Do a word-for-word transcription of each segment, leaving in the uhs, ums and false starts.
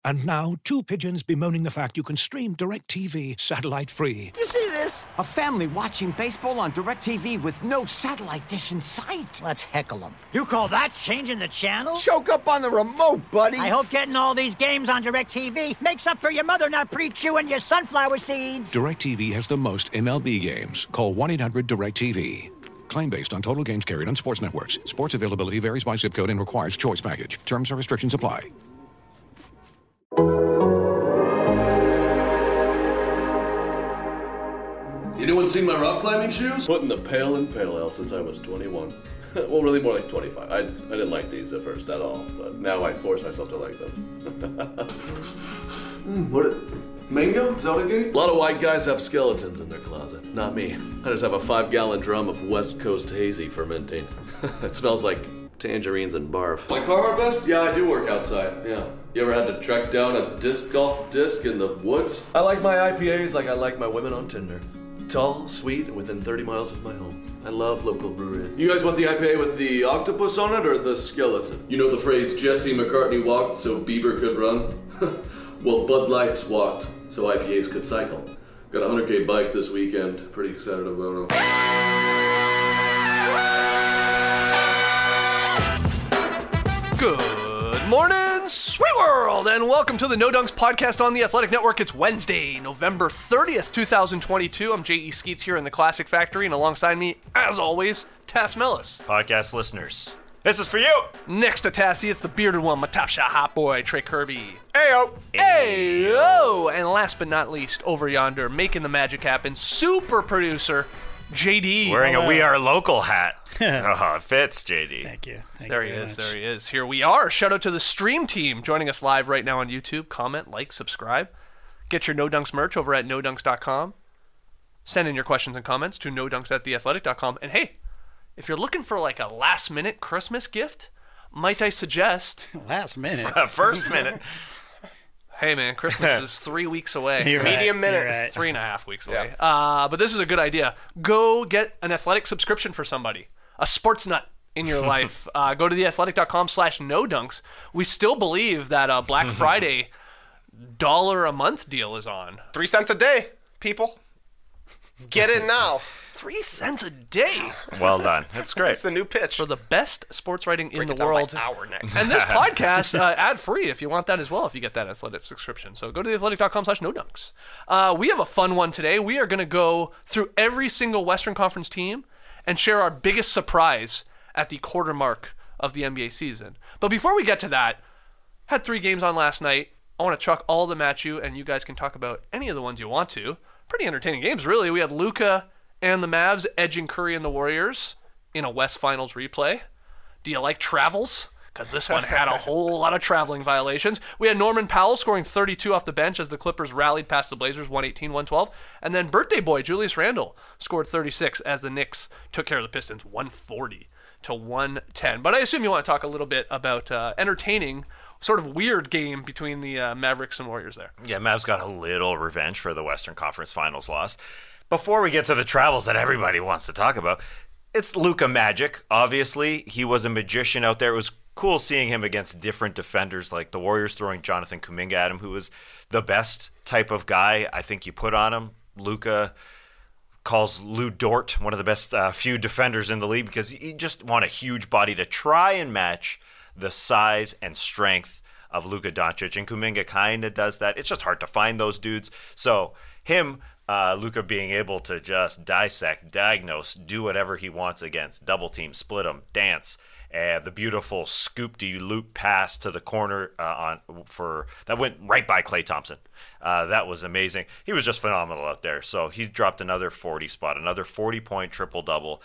And now, two pigeons bemoaning the fact you can stream DirecTV satellite-free. You see this? A family watching baseball on DirecTV with no satellite dish in sight. Let's heckle them. You call that changing the channel? Choke up on the remote, buddy. I hope getting all these games on DirecTV makes up for your mother not pre-chewing your sunflower seeds. DirecTV has the most M L B games. Call one eight hundred direct T V. Claim based on total games carried on sports networks. Sports availability varies by zip code and requires choice package. Terms and restrictions apply. Anyone seen my rock climbing shoes? Put in the pale and pale ale since I was twenty-one. Well, really more like twenty-five. I, I didn't like these at first at all, but now I force myself to like them. mm, what? Mango? Is that what I'm getting? A lot of white guys have skeletons in their closet. Not me. I just have a five-gallon drum of West Coast Hazy fermenting. It smells like tangerines and barf. My Carhartt vest? Yeah, I do work outside. Yeah. You ever had to track down a disc golf disc in the woods? I like my I P As like I like my women on Tinder. Tall, sweet, and within thirty miles of my home. I love local breweries. You guys want the I P A with the octopus on it or the skeleton? You know the phrase, Jesse McCartney walked so Bieber could run? Well, Bud Lights walked so I P As could cycle. Got a one hundred K bike this weekend. Pretty excited about it. Good morning, sweet world, and welcome to the No Dunks podcast on the Athletic Network. It's Wednesday, November thirtieth, twenty twenty-two. I'm J E Skeets here in the Classic Factory, and alongside me, as always, Tass Mellis. Podcast listeners, this is for you. Next to Tassie, it's the bearded one, my top shot hot boy, Trey Kirby. Ayo. Ayo. And last but not least, over yonder, making the magic happen, super producer, J D. Wearing a We Are Local hat. Oh, it fits, J D. Thank you. Thank there you he is. much. There he is. Here we are. Shout out to the stream team joining us live right now on YouTube. Comment, like, subscribe. Get your No Dunks merch over at no dunks dot com. Send in your questions and comments to no dunks at the athletic dot com. And hey, if you're looking for like a last minute Christmas gift, might I suggest... Last minute. First minute. Hey man, Christmas is three weeks away. You're Medium right. minute. You're right. Three and a half weeks away. Yeah. Uh, but this is a good idea. Go get an athletic subscription for somebody. A sports nut in your life. Uh, go to the athletic dot com slash no dunks. We still believe that a Black Friday dollar a month deal is on. Three cents a day, people. Get in now. Three cents a day Well done. That's great. It's the new pitch. for the best sports writing Break in it the down world. by hour next. And this podcast, uh, ad-free if you want that as well, if you get that athletic subscription. So go to the athletic dot com slash no dunks. Uh, we have a fun one today. We are going to go through every single Western Conference team and share our biggest surprise at the quarter mark of the N B A season. But before we get to that, had three games on last night. I want to chuck all of them at you, and you guys can talk about any of the ones you want to. Pretty entertaining games, really. We had Luka and the Mavs edging Curry and the Warriors in a West Finals replay. Do you like travels? Because this one had a whole lot of traveling violations. We had Norman Powell scoring thirty-two off the bench as the Clippers rallied past the Blazers, one eighteen one twelve. And then birthday boy Julius Randle scored thirty-six as the Knicks took care of the Pistons, one forty to one ten. But I assume you want to talk a little bit about uh, entertaining, sort of weird game between the uh, Mavericks and Warriors there. Yeah, Mavs got a little revenge for the Western Conference Finals loss. Before we get to the travels that everybody wants to talk about, it's Luka Magic. Obviously, he was a magician out there. It was cool seeing him against different defenders, like the Warriors throwing Jonathan Kuminga at him, who was the best type of guy I think you put on him. Luka calls Lou Dort one of the best uh, few defenders in the league because he just want a huge body to try and match the size and strength of Luka Doncic, and Kuminga kind of does that. It's just hard to find those dudes. So him, uh, Luka being able to just dissect, diagnose, do whatever he wants against, double team, split him, dance, and the beautiful scoop-de-loop pass to the corner uh, on for that went right by Klay Thompson. Uh, that was amazing. He was just phenomenal out there. So he dropped another forty spot, another forty-point triple-double.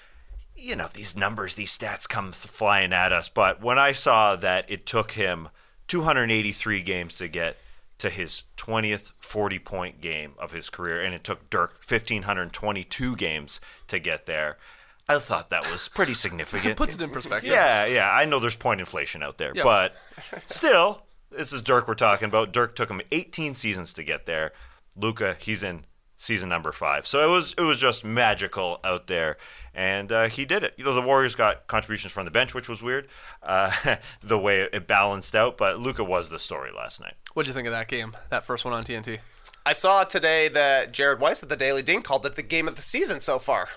You know, these numbers, these stats come th- flying at us. But when I saw that it took him two hundred eighty-three games to get to his twentieth forty-point game of his career, and it took Dirk one thousand five hundred twenty-two games to get there, I thought that was pretty significant. Puts it in perspective. Yeah, yeah. I know there's point inflation out there, Yep. but still, this is Dirk we're talking about. Dirk took him eighteen seasons to get there. Luka, he's in season number five. So it was it was just magical out there, and uh, he did it. You know, the Warriors got contributions from the bench, which was weird, uh, the way it balanced out. But Luka was the story last night. What'd you think of that game? That first one on T N T. I saw today that Jared Weiss at the Daily Ding called it the game of the season so far.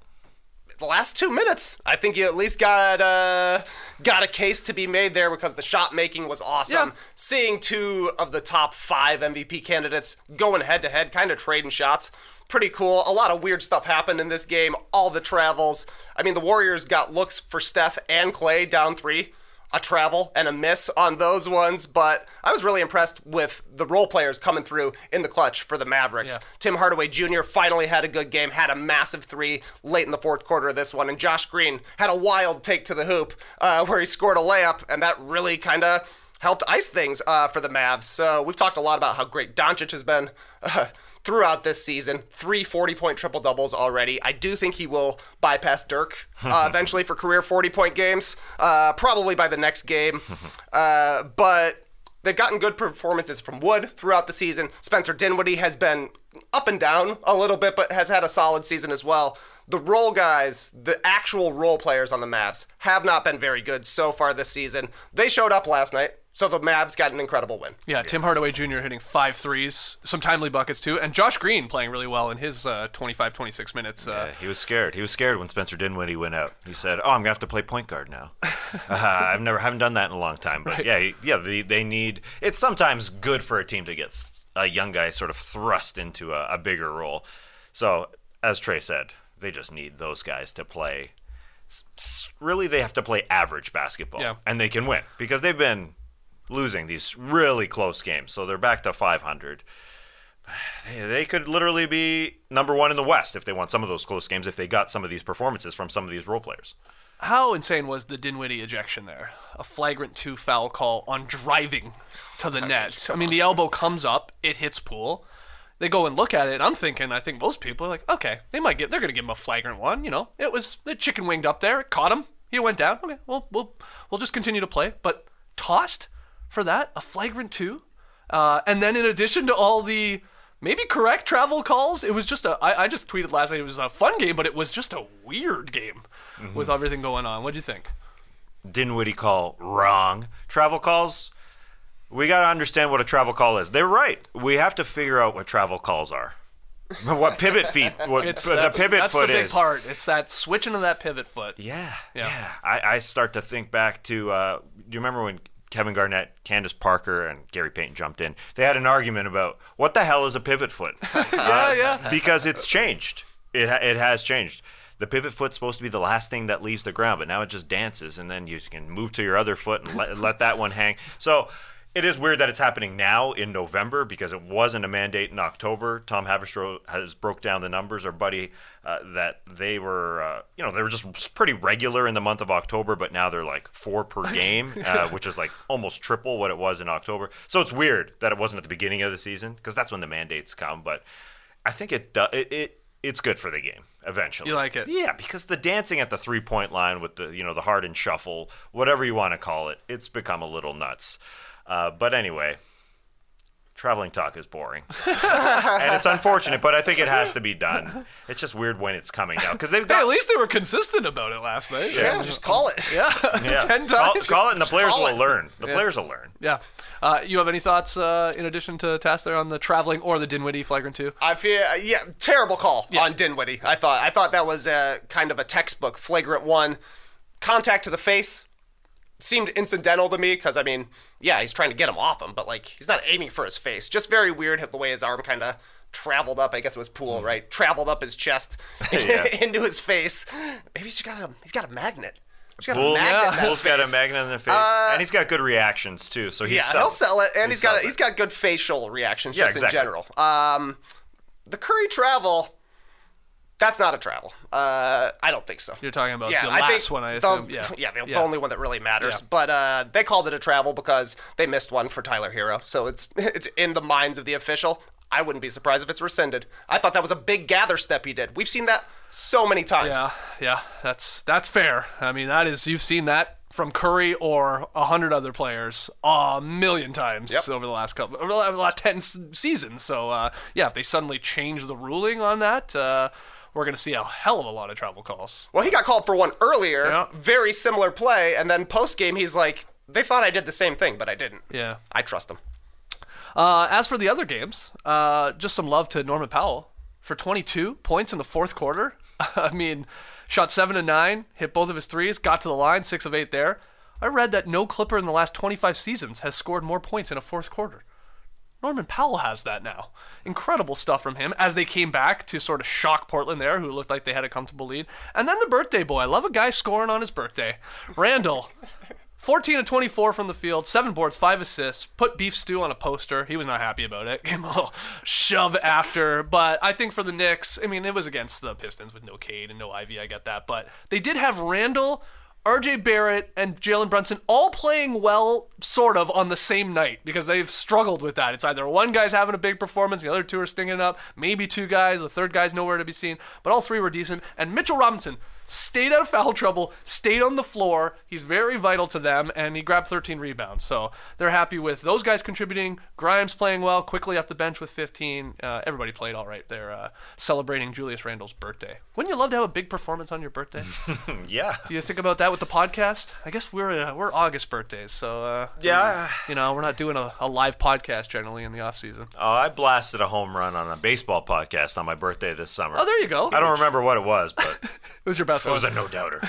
The last two minutes, I think you at least got uh, got a case to be made there because the shot making was awesome. Yeah. Seeing two of the top five M V P candidates going head to head, kind of trading shots, pretty cool. A lot of weird stuff happened in this game. All the travels. I mean, the Warriors got looks for Steph and Clay down three. A travel and a miss on those ones, but I was really impressed with the role players coming through in the clutch for the Mavericks. Yeah. Tim Hardaway Junior finally had a good game, had a massive three late in the fourth quarter of this one, and Josh Green had a wild take to the hoop uh, where he scored a layup, and that really kind of helped ice things uh, for the Mavs. So we've talked a lot about how great Doncic has been uh, throughout this season. Three forty-point triple-doubles already. I do think he will bypass Dirk uh, eventually for career forty-point games, uh, probably by the next game. Uh, but they've gotten good performances from Wood throughout the season. Spencer Dinwiddie has been up and down a little bit, but has had a solid season as well. The role guys, the actual role players on the Mavs, have not been very good so far this season. They showed up last night. So the Mavs got an incredible win. Yeah, Tim Hardaway Junior hitting five threes, some timely buckets too, and Josh Green playing really well in his uh, twenty-five, twenty-six minutes. Uh, Yeah, he was scared. He was scared when Spencer Dinwiddie went out. He said, "Oh, I'm gonna have to play point guard now." uh, I've never haven't done that in a long time. But Right. yeah, he- yeah, they, they need. It's sometimes good for a team to get th- a young guy sort of thrust into a, a bigger role. So as Trey said, they just need those guys to play. s- s- Really, they have to play average basketball, Yeah. and they can win because they've been losing these really close games. So they're back to five hundred. They, they could literally be number one in the West if they won some of those close games, if they got some of these performances from some of these role players. How insane was the Dinwiddie ejection there? A flagrant two foul call on driving to the net. I mean, the elbow comes up, it hits Poole. They go and look at it, and I'm thinking, I think most people are like, okay, they might get, they're going to give him a flagrant one. You know, it was the chicken winged up there, it caught him, he went down. Okay, well, we'll we'll just continue to play. But tossed for that, a flagrant two, uh, and then in addition to all the maybe correct travel calls, it was just a. I, I just tweeted last night it was a fun game, but it was just a weird game Mm-hmm. with everything going on. What'd you think? Dinwiddie call wrong. Travel calls, we got to understand what a travel call is. They're right. We have to figure out what travel calls are. What pivot feet, what It's the that's, pivot that's foot the big is. part. It's that switching to that pivot foot. Yeah, Yeah. yeah. I, I start to think back to, uh, do you remember when Kevin Garnett, Candace Parker, and Gary Payton jumped in? They had an argument about what the hell is a pivot foot? Yeah, yeah. Because it's changed. It ha- it has changed. The pivot foot's supposed to be the last thing that leaves the ground, but now it just dances, and then you can move to your other foot and let, let that one hang. So it is weird that it's happening now in November because it wasn't a mandate in October. Tom Haberstroh has broke down the numbers, our buddy, uh, that they were, uh, you know, they were just pretty regular in the month of October, but now they're like four per game, uh, which is like almost triple what it was in October. So it's weird that it wasn't at the beginning of the season because that's when the mandates come. But I think it do- it, it it's good for the game eventually. You like it? Yeah, because the dancing at the three-point line with the, you know, the Harden shuffle, whatever you want to call it, it's become a little nuts. Uh, but anyway, traveling talk is boring. And it's unfortunate, but I think it has to be done. It's just weird when it's coming out because they've Hey, got at least they were consistent about it last night. Yeah, just call it. Yeah, yeah. ten Call, times. call it, and the players call will it. learn. The Yeah. players will learn. Yeah. Uh, you have any thoughts uh, in addition to Tass there on the traveling or the Dinwiddie flagrant two? I feel yeah, terrible call on Dinwiddie. I thought I thought that was a, kind of a textbook flagrant one. Contact to the face seemed incidental to me because I mean, yeah, he's trying to get him off him, but like he's not aiming for his face. Just very weird the way his arm kind of traveled up. I guess it was Poole, right? Traveled up his chest Yeah. into his face. Maybe he's got a he's got a magnet. He's got Poole, a magnet. in that Poole's got a face. magnet in the face, Uh, and he's got good reactions too. So he's Yeah, selling. he'll sell it, and He he's got sells he's it. got good facial reactions Yeah, just exactly. in general. Um, the Curry travel, that's not a travel. Uh, I don't think so. You're talking about yeah, the I last think one, I the- assume. Yeah, yeah, the, the Yeah. only one that really matters. Yeah. But uh, they called it a travel because they missed one for Tyler Hero, so it's it's in the minds of the official. I wouldn't be surprised if it's rescinded. I thought that was a big gather step he did. We've seen that so many times. Yeah, yeah, that's that's fair. I mean, that is you've seen that from Curry or a hundred other players a million times Yep. over over the last couple, over the last ten s- seasons. So uh, yeah, if they suddenly change the ruling on that, uh, we're going to see a hell of a lot of travel calls. Well, he got called for one earlier, Yeah. very similar play, and then post-game he's like, they thought I did the same thing, but I didn't. Yeah. I trust him. Uh, as for the other games, uh, just some love to Norman Powell for twenty-two points in the fourth quarter. I mean, shot seven and nine, hit both of his threes, got to the line, six of eight there. I read that no Clipper in the last twenty-five seasons has scored more points in a fourth quarter. Norman Powell has that now. Incredible stuff from him as they came back to sort of shock Portland there, who looked like they had a comfortable lead. And then the birthday boy. I love a guy scoring on his birthday. Randall. fourteen of twenty-four from the field, seven boards, five assists, put beef stew on a poster. He was not happy about it. Gave him a little shove after. But I think for the Knicks, I mean, it was against the Pistons with no Cade and no Ivy. I get that. But they did have Randall, R J Barrett, and Jalen Brunson all playing well, sort of, on the same night because they've struggled with that. It's either one guy's having a big performance, the other two are stinging it up, maybe two guys, the third guy's nowhere to be seen, but all three were decent. And Mitchell Robinson stayed out of foul trouble, stayed on the floor. He's very vital to them, and he grabbed thirteen rebounds. So they're happy with those guys contributing. Grimes playing well, quickly off the bench with fifteen. Uh, everybody played all right. They're uh, celebrating Julius Randle's birthday. Wouldn't you love to have a big performance on your birthday? Yeah. Do you think about that with the podcast? I guess we're uh, we're August birthdays, so uh, Yeah. you know, we're not doing a, a live podcast generally in the off season. Oh, I blasted a home run on a baseball podcast on my birthday this summer. Oh, there you go. I don't remember what it was, but It was your best it one. was a no-doubter.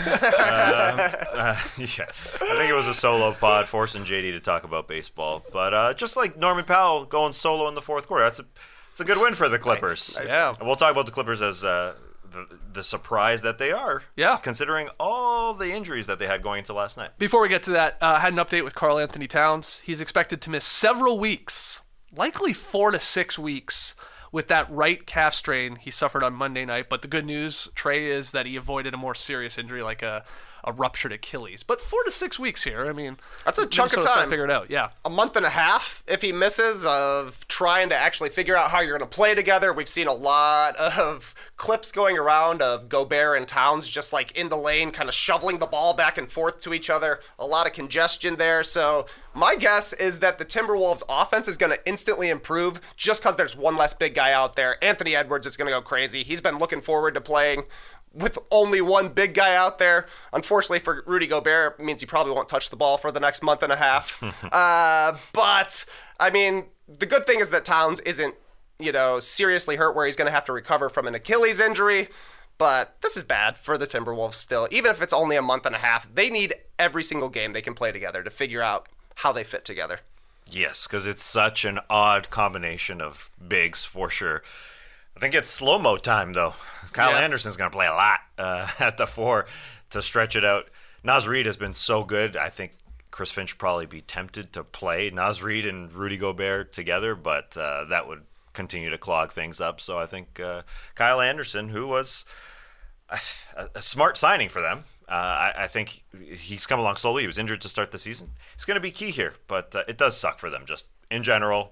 uh, uh, yeah. I think it was a solo pod forcing J D to talk about baseball. But uh, just like Norman Powell going solo in the fourth quarter, that's a, it's a good win for the Clippers. Nice. Yeah. And we'll talk about the Clippers as uh, the, the surprise that they are, Yeah. considering all the injuries that they had going into last night. Before we get to that, uh, I had an update with Karl Anthony Towns. He's expected to miss several weeks, likely four to six weeks, with that right calf strain he suffered on Monday night. But the good news, Trey, is that he avoided a more serious injury like a, a ruptured Achilles. But four to six weeks here, I mean, That's a chunk of Minnesota's gotta time. figure it out, yeah. A month and a half, if he misses, of trying to actually figure out how you're going to play together. We've seen a lot of clips going around of Gobert and Towns just like in the lane, kind of shoveling the ball back and forth to each other. A lot of congestion there. So my guess is that the Timberwolves offense is going to instantly improve just because there's one less big guy out there. Anthony Edwards is going to go crazy. He's been looking forward to playing with only one big guy out there. Unfortunately for Rudy Gobert, it means he probably won't touch the ball for the next month and a half. uh, but, I mean, the good thing is that Towns isn't, you know, seriously hurt where he's going to have to recover from an Achilles injury. But this is bad for the Timberwolves still. Even if it's only a month and a half, they need every single game they can play together to figure out how they fit together. Yes, because it's such an odd combination of bigs for sure. I think it's slow-mo time, though. Kyle Yeah. Anderson's going to play a lot uh, at the four to stretch it out. Naz Reid has been so good. I think Chris Finch probably be tempted to play Naz Reid and Rudy Gobert together, but uh, that would continue to clog things up. So I think uh, Kyle Anderson, who was a, a smart signing for them, uh, I, I think he's come along slowly. He was injured to start the season. It's going to be key here, but uh, it does suck for them just in general.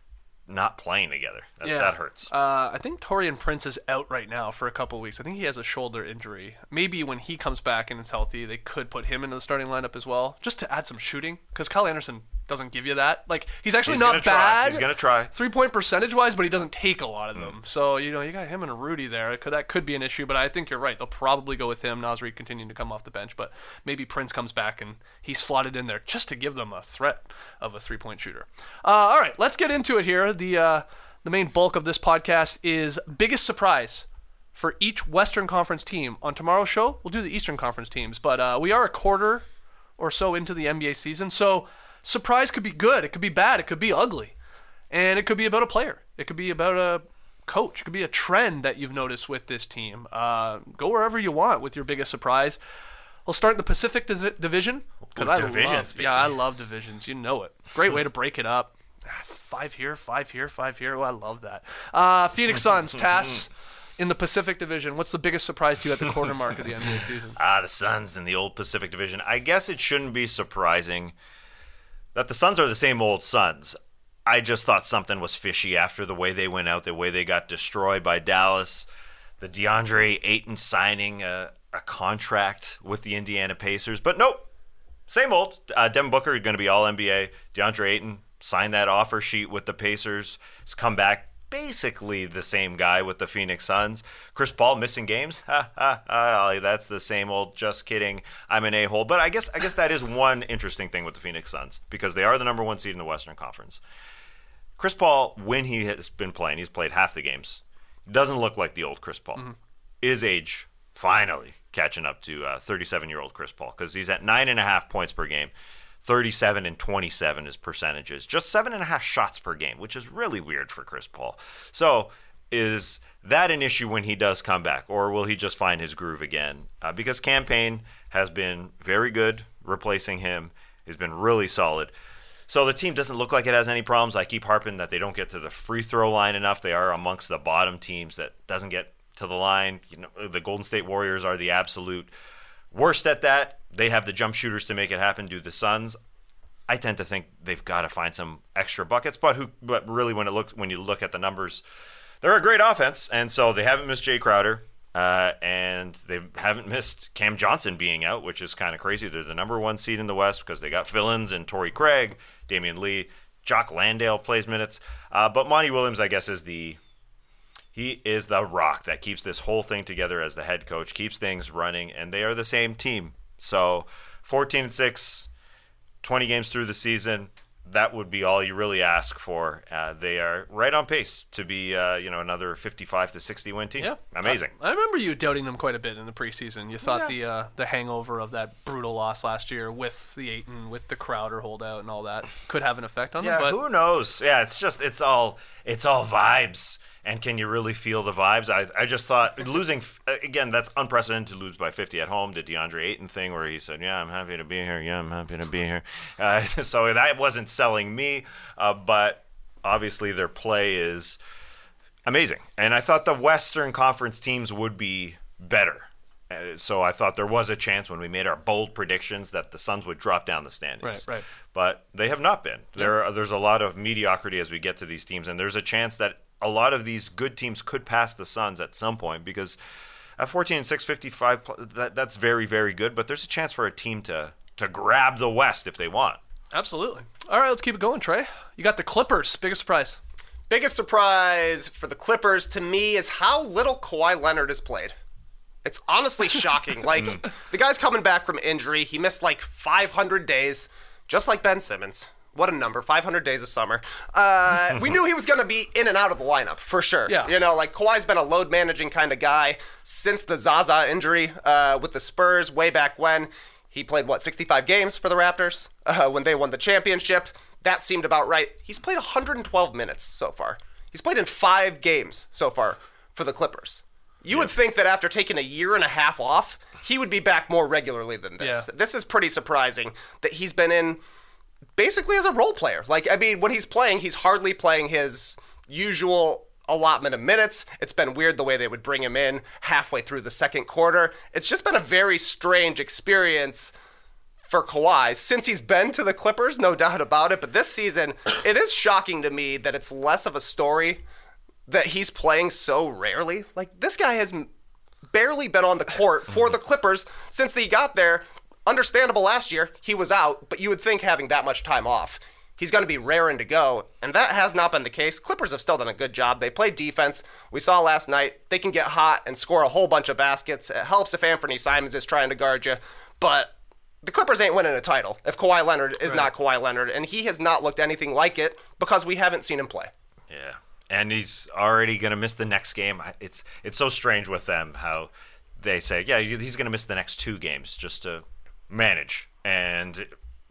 Not playing together. That, Yeah. that hurts. Uh, I think Torian Prince is out right now for a couple weeks. I think he has a shoulder injury. Maybe when he comes back and is healthy, they could put him into the starting lineup as well, just to add some shooting. Because Kyle Anderson doesn't give you that. Like, he's actually He's not gonna try. bad. He's gonna try. Three-point percentage-wise, but he doesn't take a lot of them. So, you know, you got him and Rudy there. It could, that could be an issue, but I think you're right. They'll probably go with him. Naz Reid continuing to come off the bench, but maybe Prince comes back and he's slotted in there just to give them a threat of a three-point shooter. Uh, all right, let's get into it here. The uh, the main bulk of this podcast is biggest surprise for each Western Conference team. On tomorrow's show, we'll do the Eastern Conference teams, but uh, we are a quarter or so into the N B A season, so surprise could be good, it could be bad, it could be ugly, and it could be about a player, it could be about a coach, it could be a trend that you've noticed with this team. Uh, go wherever you want with your biggest surprise. We'll start in the Pacific Dis- Division. 'cause Ooh, I divisions, love, baby. yeah, I love divisions. You know it. Great way to break it up. Five here, five here, five here. Oh, I love that. Uh, Phoenix Suns, Tass, in the Pacific Division. What's the biggest surprise to you at the quarter mark of the N B A season? Ah, the Suns in the old Pacific Division. I guess it shouldn't be surprising that the Suns are the same old Suns. I just thought something was fishy after the way they went out, the way they got destroyed by Dallas, the DeAndre Ayton signing a, a contract with the Indiana Pacers. But nope, same old. Uh, Devin Booker is going to be all N B A. DeAndre Ayton signed that offer sheet with the Pacers. He's come back basically the same guy with the Phoenix Suns. Chris Paul missing games. Ha, ha, ha, that's the same old, just kidding, I'm an a-hole. But I guess I guess that is one interesting thing with the Phoenix Suns, because they are the number one seed in the Western Conference. Chris Paul, when he has been playing, he's played half the games, doesn't look like the old Chris Paul. Mm-hmm. His age finally catching up to uh, thirty-seven-year-old Chris Paul, because he's at nine and a half points per game. thirty-seven and twenty-seven is percentages. Just seven and a half shots per game, which is really weird for Chris Paul. So is that an issue when he does come back, or will he just find his groove again? Uh, because Cam Payne has been very good replacing him. He's been really solid. So the team doesn't look like it has any problems. I keep harping that they don't get to the free throw line enough. They are amongst the bottom teams that doesn't get to the line. You know, the Golden State Warriors are the absolute worst at that. They have the jump shooters to make it happen. Do the Suns? I tend to think they've got to find some extra buckets. But who? But really, when it looks when you look at the numbers, they're a great offense, and so they haven't missed Jay Crowder, uh, and they haven't missed Cam Johnson being out, which is kind of crazy. They're the number one seed in the West because they got fill-ins and Torrey Craig, Damian Lee, Jock Landale plays minutes, uh, but Monty Williams, I guess, is the He is the rock that keeps this whole thing together as the head coach, keeps things running, and they are the same team. So fourteen and six, twenty games through the season, that would be all you really ask for. Uh, they are right on pace to be, uh, you know, another fifty-five to sixty win team. Yeah. Amazing. I, I remember you doubting them quite a bit in the preseason. You thought Yeah. the uh, the hangover of that brutal loss last year with the Ayton, with the Crowder holdout and all that could have an effect on Yeah, them. But who knows? Yeah, it's just it's all it's all vibes. And can you really feel the vibes? I I just thought losing again. That's unprecedented to lose by fifty at home. The DeAndre Ayton thing where he said, "Yeah, I'm happy to be here. Yeah, I'm happy to be here." Uh, so that wasn't selling me. Uh, but obviously their play is amazing. And I thought the Western Conference teams would be better. Uh, so I thought there was a chance when we made our bold predictions that the Suns would drop down the standings. Right, right. But they have not been. There, are, there's a lot of mediocrity as we get to these teams, and there's a chance that a lot of these good teams could pass the Suns at some point, because at fourteen and six, fifty-five, that, that's very, very good. But there's a chance for a team to to grab the West if they want. Absolutely. All right, let's keep it going, Trey. You got the Clippers. Biggest surprise. Biggest surprise for the Clippers to me is how little Kawhi Leonard has played. It's honestly shocking. Like, the guy's coming back from injury. He missed like five hundred days, just like Ben Simmons. What a number, five hundred days of summer. Uh, we knew he was going to be in and out of the lineup, for sure. Yeah. You know, like, Kawhi's been a load managing kind of guy since the Zaza injury uh, with the Spurs way back when. He played, what, sixty-five games for the Raptors uh, when they won the championship. That seemed about right. He's played one hundred twelve minutes so far. He's played in five games so far for the Clippers. You yeah. would think that after taking a year and a half off, he would be back more regularly than this. Yeah. This is pretty surprising that he's been in basically as a role player. Like, I mean, when he's playing, he's hardly playing his usual allotment of minutes. It's been weird the way they would bring him in halfway through the second quarter. It's just been a very strange experience for Kawhi since he's been to the Clippers, no doubt about it. But this season, it is shocking to me that it's less of a story that he's playing so rarely. Like, this guy has barely been on the court for the Clippers since he got there. Understandable last year, he was out, but you would think having that much time off, he's going to be raring to go, and that has not been the case. Clippers have still done a good job. They play defense. We saw last night they can get hot and score a whole bunch of baskets. It helps if Anthony Simons is trying to guard you, but the Clippers ain't winning a title if Kawhi Leonard is right. not Kawhi Leonard, and he has not looked anything like it because we haven't seen him play. Yeah. And he's already going to miss the next game. It's it's so strange with them how they say, yeah, he's going to miss the next two games just to manage. And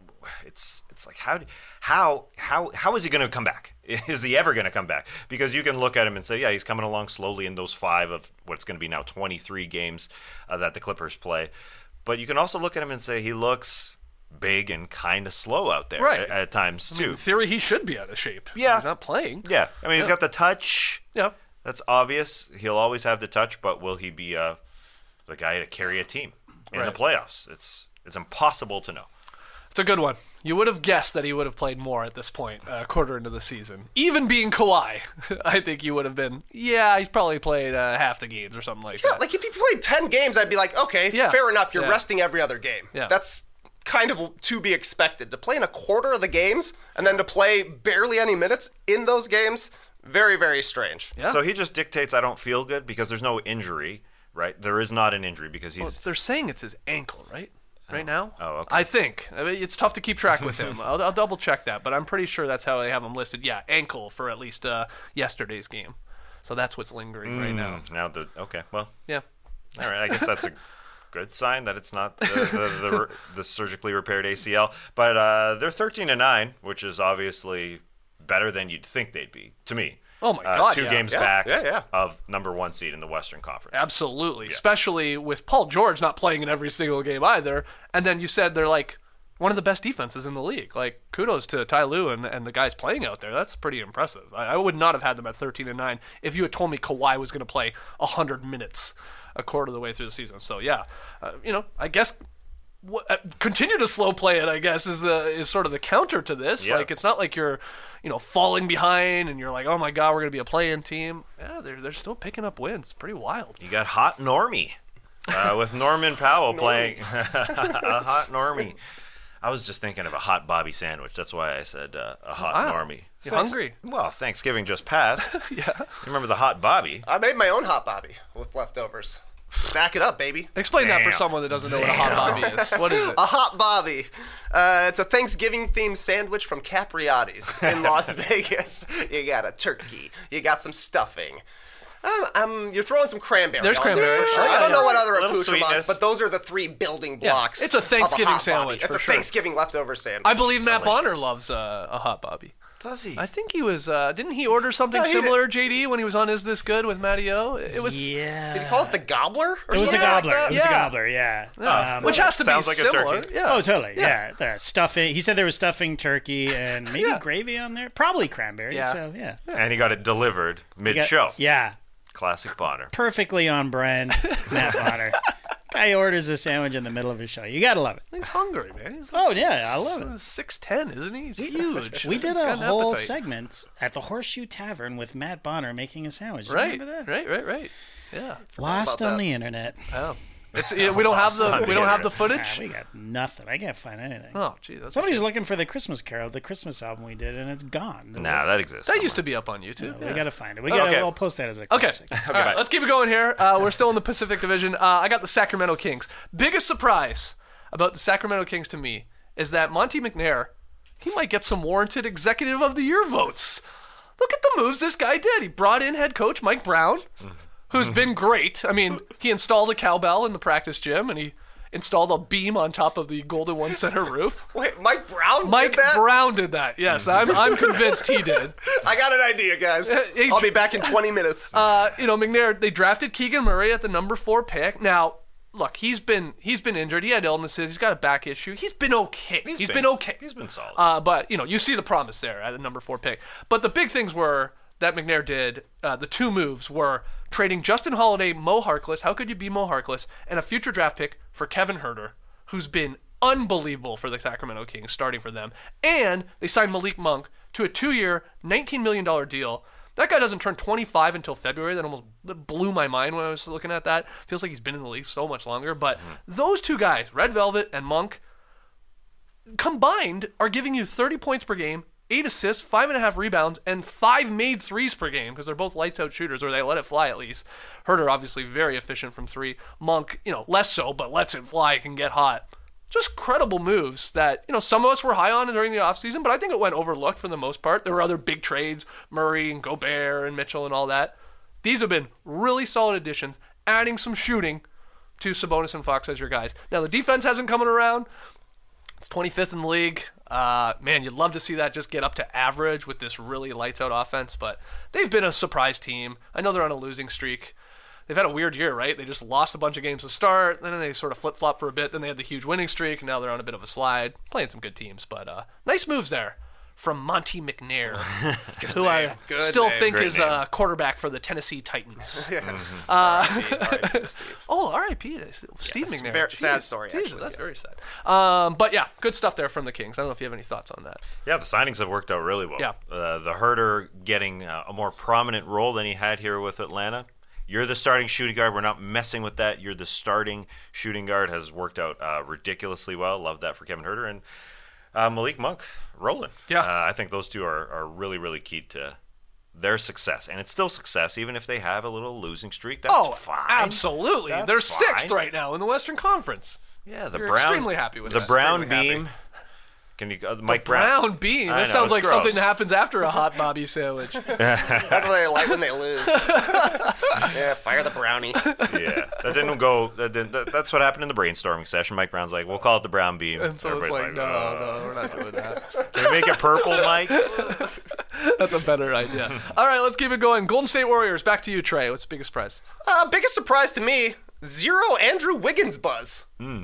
it's it's like, how how how how is he going to come back? Is he ever going to come back? Because you can look at him and say, yeah, he's coming along slowly in those five of what's going to be now twenty-three games uh, that the Clippers play. But you can also look at him and say he looks big and kind of slow out there right. at, at times too. I mean, in theory, he should be out of shape. Yeah. He's not playing. Yeah. I mean, yeah. he's got the touch. Yeah. That's obvious. He'll always have the touch, but will he be uh, the guy to carry a team in right. the playoffs? It's it's impossible to know. It's a good one. You would have guessed that he would have played more at this point, a uh, quarter into the season. Even being Kawhi, I think you would have been, yeah, he's probably played uh, half the games or something like yeah, that. like if he played ten games, I'd be like, okay, yeah. fair enough. You're yeah. resting every other game. Yeah. That's kind of to be expected. To play in a quarter of the games and then to play barely any minutes in those games, very, very strange. Yeah. So he just dictates I don't feel good because there's no injury, right? There is not an injury because he's... Well, they're saying it's his ankle, right? Right now? Oh, okay. I think. I mean, it's tough to keep track with him. I'll, I'll double check that, but I'm pretty sure that's how they have him listed. Yeah, ankle for at least uh, yesterday's game. So that's what's lingering right now. Mm, Now the okay, well, Yeah. all right. I guess that's a good sign that it's not the the, the, the surgically repaired A C L. But uh, they're thirteen and nine, which is obviously better than you'd think they'd be to me. Oh, my Uh, God, Two yeah. games Yeah, back yeah, yeah. of number one seed in the Western Conference. Absolutely. Especially with Paul George not playing in every single game either. And then you said they're like one of the best defenses in the league. Like, kudos to Ty Lue and, and the guys playing out there. That's pretty impressive. I, I would not have had them at thirteen and nine if you had told me Kawhi was going to play one hundred minutes a quarter of the way through the season. So, yeah, uh, you know, I guess w- uh, continue to slow play it, I guess, is the is sort of the counter to this. Yeah. Like, it's not like you're, you know, falling behind and you're like, oh, my God, we're going to be a play-in team. Yeah, they're, they're still picking up wins. It's pretty wild. You got hot Normie uh, with Norman Powell playing a hot Normie. I was just thinking of a hot Bobby sandwich. That's why I said uh, a hot Wow. Normie. You Thanks- hungry? Well, Thanksgiving just passed. Yeah. You remember the hot Bobby? I made my own hot Bobby with leftovers. Stack it up, baby. Explain that for Damn. someone that doesn't know what a hot Bobby is. What is it? A hot Bobby. Uh, it's a Thanksgiving-themed sandwich from Capriati's in Las Vegas. You got a turkey. You got some stuffing. Um, um, you're throwing some cranberry. There's on there cranberry. for sure. Oh, yeah, I don't know yeah. what other Little accoutrements, sweetness. but those are the three building blocks. It's a of Thanksgiving hot Bobby. sandwich, It's for a sure. Thanksgiving leftover sandwich. I believe Matt Delicious. Bonner loves uh, a hot Bobby. Does he? I think he was. Uh, didn't he order something Yeah, he did. similar, J D, when he was on Is This Good with Matty O? It was, Yeah. Did he call it the gobbler? Or It was a something like gobbler. that? it was Yeah. a gobbler, yeah. Um, which has to Sounds be like a similar. turkey. Yeah. Oh, totally. Yeah. The stuffing. He said there was stuffing turkey and maybe Yeah. gravy on there. Probably cranberry. Yeah. So, yeah. And he got it delivered You got- mid-show. Yeah. Classic Bonner. Perfectly on brand, Matt Bonner. Guy orders a sandwich in the middle of his show. You got to love it. He's hungry, man. He's Oh, yeah. I love it. six ten, isn't he? He's huge. We did He's a got an whole appetite. segment at the Horseshoe Tavern with Matt Bonner making a sandwich. Do you Right, remember that? right, right, right. Yeah. Lost about on that. the internet. Oh. It's, yeah, we don't have the we don't have the Ah, footage. we got nothing. I can't find anything. Oh, gee, that's Somebody was looking for the Christmas Carol, the Christmas album we did, and it's gone. Nah, that exists. that somewhere. used to be up on YouTube. We yeah. got to find it. We got. Okay. We'll post that as a Okay. classic. All right, let's keep it going here. Uh, we're still in the Pacific Division. Uh, I got the Sacramento Kings. Biggest surprise about the Sacramento Kings to me is that Monty McNair, he might get some warranted Executive of the Year votes. Look at the moves this guy did. He brought in head coach Mike Brown, who's been great. I mean, he installed a cowbell in the practice gym, and he installed a beam on top of the Golden One Center roof. Wait, Mike Brown Mike did that? Brown did that. Yes, I'm, I'm convinced he did. I got an idea, guys. Hey, I'll be back in twenty minutes. Uh, you know, McNair, they drafted Keegan Murray at the number four pick. Now, look, he's been he's been injured. He had illnesses. He's got a back issue. He's been okay. He's he's been- been okay. he's been solid. Uh, but, you know, you see the promise there at the number four pick. But the big things were that McNair did, uh, the two moves were trading Justin Holiday, Mo Harkless, how could you be Mo Harkless, and a future draft pick for Kevin Huerter, who's been unbelievable for the Sacramento Kings, starting for them. And they signed Malik Monk to a two-year, nineteen million dollars deal. That guy doesn't turn twenty-five until February. That almost blew my mind when I was looking at that. Feels like he's been in the league so much longer. But those two guys, Red Velvet and Monk, combined are giving you thirty points per game, eight assists, five and a half rebounds, and five made threes per game because they're both lights out shooters, or they let it fly at least. Herter obviously very efficient from three. Monk, you know, less so, but lets it fly, can get hot. Just credible moves that, you know, some of us were high on during the offseason, but I think it went overlooked for the most part. There were other big trades, Murray and Gobert and Mitchell and all that. These have been really solid additions, adding some shooting to Sabonis and Fox as your guys. Now, the defense hasn't coming around. It's twenty-fifth in the league. Uh, man, you'd love to see that just get up to average with this really lights-out offense, but they've been a surprise team. I know they're on a losing streak. They've had a weird year, right? They just lost a bunch of games to start, then they sort of flip-flop for a bit, then they had the huge winning streak, and now they're on a bit of a slide, playing some good teams. But uh, nice moves there from Monty McNair, who I Good still name. think Great is name. a quarterback for the Tennessee Titans. R I P, Steve. Oh, R I P to Steve Yes, McNair. very sad Jeez. story, Jesus, actually, that's yeah. very sad. Um, but yeah, good stuff there from the Kings. I don't know if you have any thoughts on that. Yeah, the signings have worked out really well. Yeah. Uh, the Herter getting uh, a more prominent role than he had here with Atlanta. You're the starting shooting guard. We're not messing with that. You're the starting shooting guard. Has worked out uh, ridiculously well. Love that for Kevin Huerter and uh, Malik Monk rolling. Yeah. Uh, I think those two are, are really, really key to their success. And it's still success, even if they have a little losing streak. That's oh, fine. absolutely. That's They're fine. sixth right now in the Western Conference. Yeah, the You're brown. extremely happy with the that. brown Extremely beam. happy. Can you, uh, Mike Brown Brown? bean. I That know, sounds it's like something gross. that happens after a hot Bobby sandwich. That's what they like when they lose. Yeah, fire the brownie. Yeah, that didn't go. That didn't, that, that's what happened in the brainstorming session. Mike Brown's like, "We'll call it the brown beam." And so it's like, Everybody's no, "Uh, no, we're not doing that. Can we make it purple, Mike?" That's a better idea. All right, let's keep it going. Golden State Warriors, back to you, Trey. What's the biggest prize? Uh, biggest surprise to me, zero Andrew Wiggins buzz. Hmm.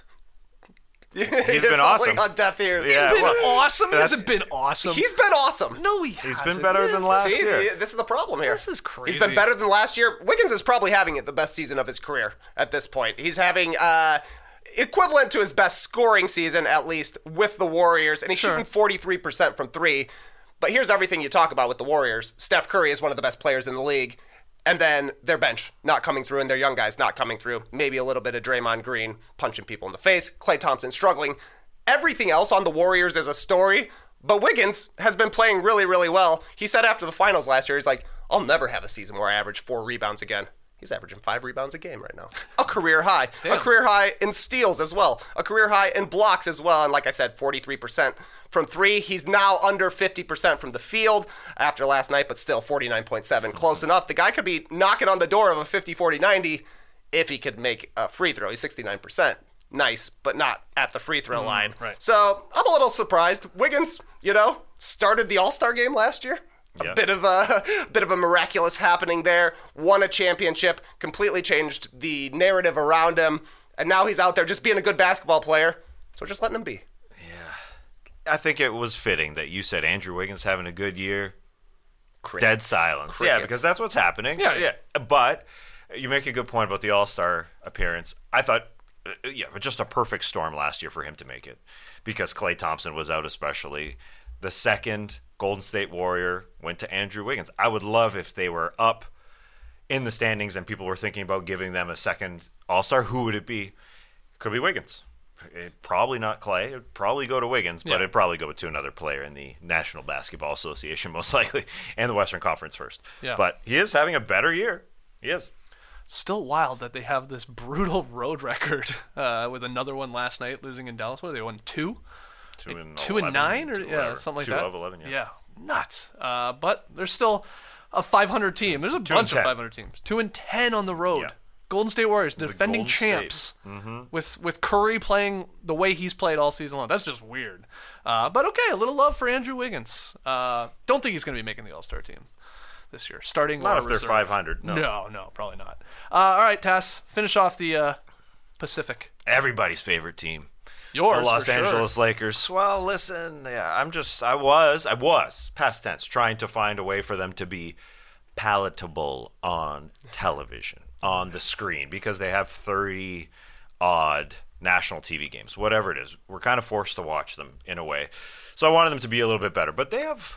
He's been awesome. On deaf ears. Yeah, He's been well, awesome. He that's- hasn't been awesome. He's been awesome. no, he He's hasn't. been better than last See, year. this is the problem here. This is crazy. He's been better than last year. Wiggins is probably having it the best season of his career at this point. He's having uh, equivalent to his best scoring season, at least, with the Warriors, and he's Sure. shooting forty-three percent from three. But here's everything you talk about with the Warriors. Steph Curry is one of the best players in the league. And then their bench not coming through and their young guys not coming through. Maybe a little bit of Draymond Green punching people in the face. Klay Thompson struggling. Everything else on the Warriors is a story. But Wiggins has been playing really, really well. He said after the finals last year, he's like, I'll never have a season where I average four rebounds again. He's averaging five rebounds a game right now. A career high. Damn. A career high in steals as well. A career high in blocks as well. And like I said, forty-three percent from three. He's now under fifty percent from the field after last night, but still forty-nine point seven. Close enough. The guy could be knocking on the door of a fifty forty ninety if he could make a free throw. He's sixty-nine percent. Nice, but not at the free throw line. right. So I'm a little surprised. Wiggins, you know, started the All-Star game last year. A Yep. bit of a bit of a miraculous happening there. Won a championship, completely changed the narrative around him, and now he's out there just being a good basketball player. So just letting him be. I think it was fitting that you said Andrew Wiggins having a good year. Crickets. Dead silence. Yeah, Crickets. because that's what's happening. Yeah. yeah. But you make a good point about the All-Star appearance. I thought, uh, yeah, just a perfect storm last year for him to make it, because Klay Thompson was out, especially. The second Golden State Warrior went to Andrew Wiggins. I would love if they were up in the standings and people were thinking about giving them a second All-Star. Who would it be? Could be Wiggins. It, probably not Klay. It would probably go to Wiggins, but Yeah. it'd probably go to another player in the National Basketball Association, most likely, and the Western Conference first. Yeah. But he is having a better year. He is. Still wild that they have this brutal road record uh, with another one last night, losing in Dallas. What are they, won two? Two and two and eleven, nine, or two yeah, whatever. something like two that. of eleven, yeah. yeah, nuts. Uh, but there's still a five hundred team. There's a Two and bunch of ten. five hundred teams. Two and ten on the road. Yeah. Golden State Warriors, defending Golden State. champs, with with Curry playing the way he's played all season long. That's just weird. Uh, but okay, a little love for Andrew Wiggins. Uh, don't think he's going to be making the All Star team this year. Starting Not or if they're reserve. five hundred, no. no, no, probably not. Uh, all right, Tass, finish off the uh, Pacific. Everybody's favorite team. Yours, the Los for sure. Angeles Lakers. Well, listen, yeah, I'm just, I was, I was, past tense, trying to find a way for them to be palatable on television, on the screen, because they have thirty odd national T V games, whatever it is. We're kind of forced to watch them in a way. So I wanted them to be a little bit better, but they have,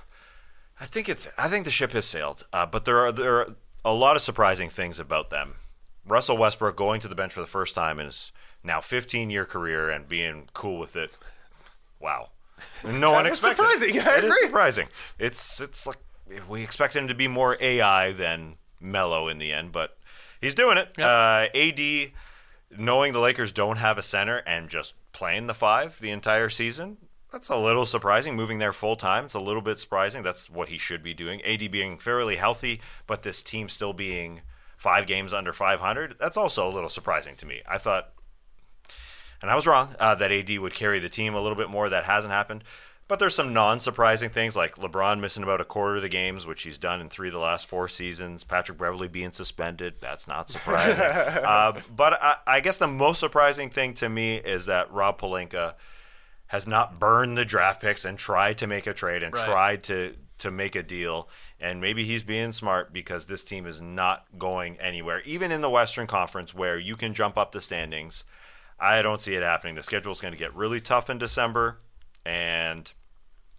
I think it's, I think the ship has sailed, uh, but there are, there are a lot of surprising things about them. Russell Westbrook going to the bench for the first time in his now fifteen-year career and being cool with it. Wow. No one That's expected surprising. it. I It is agree. surprising. It's it's like we expect him to be more A I than mellow in the end, but he's doing it. Yep. Uh, A D, knowing the Lakers don't have a center and just playing the five the entire season, that's a little surprising. Moving there full time, it's a little bit surprising. That's what he should be doing. A D being fairly healthy, but this team still being five games under five hundred, that's also a little surprising to me. I thought, and I was wrong, uh, that A D would carry the team a little bit more. That hasn't happened. But there's some non-surprising things, like LeBron missing about a quarter of the games, which he's done in three of the last four seasons. Patrick Beverley being suspended. That's not surprising. uh, but I, I guess the most surprising thing to me is that Rob Pelinka has not burned the draft picks and tried to make a trade and Right. tried to, to make a deal. And maybe he's being smart, because this team is not going anywhere. Even in the Western Conference, where you can jump up the standings, I don't see it happening. The schedule's going to get really tough in December. And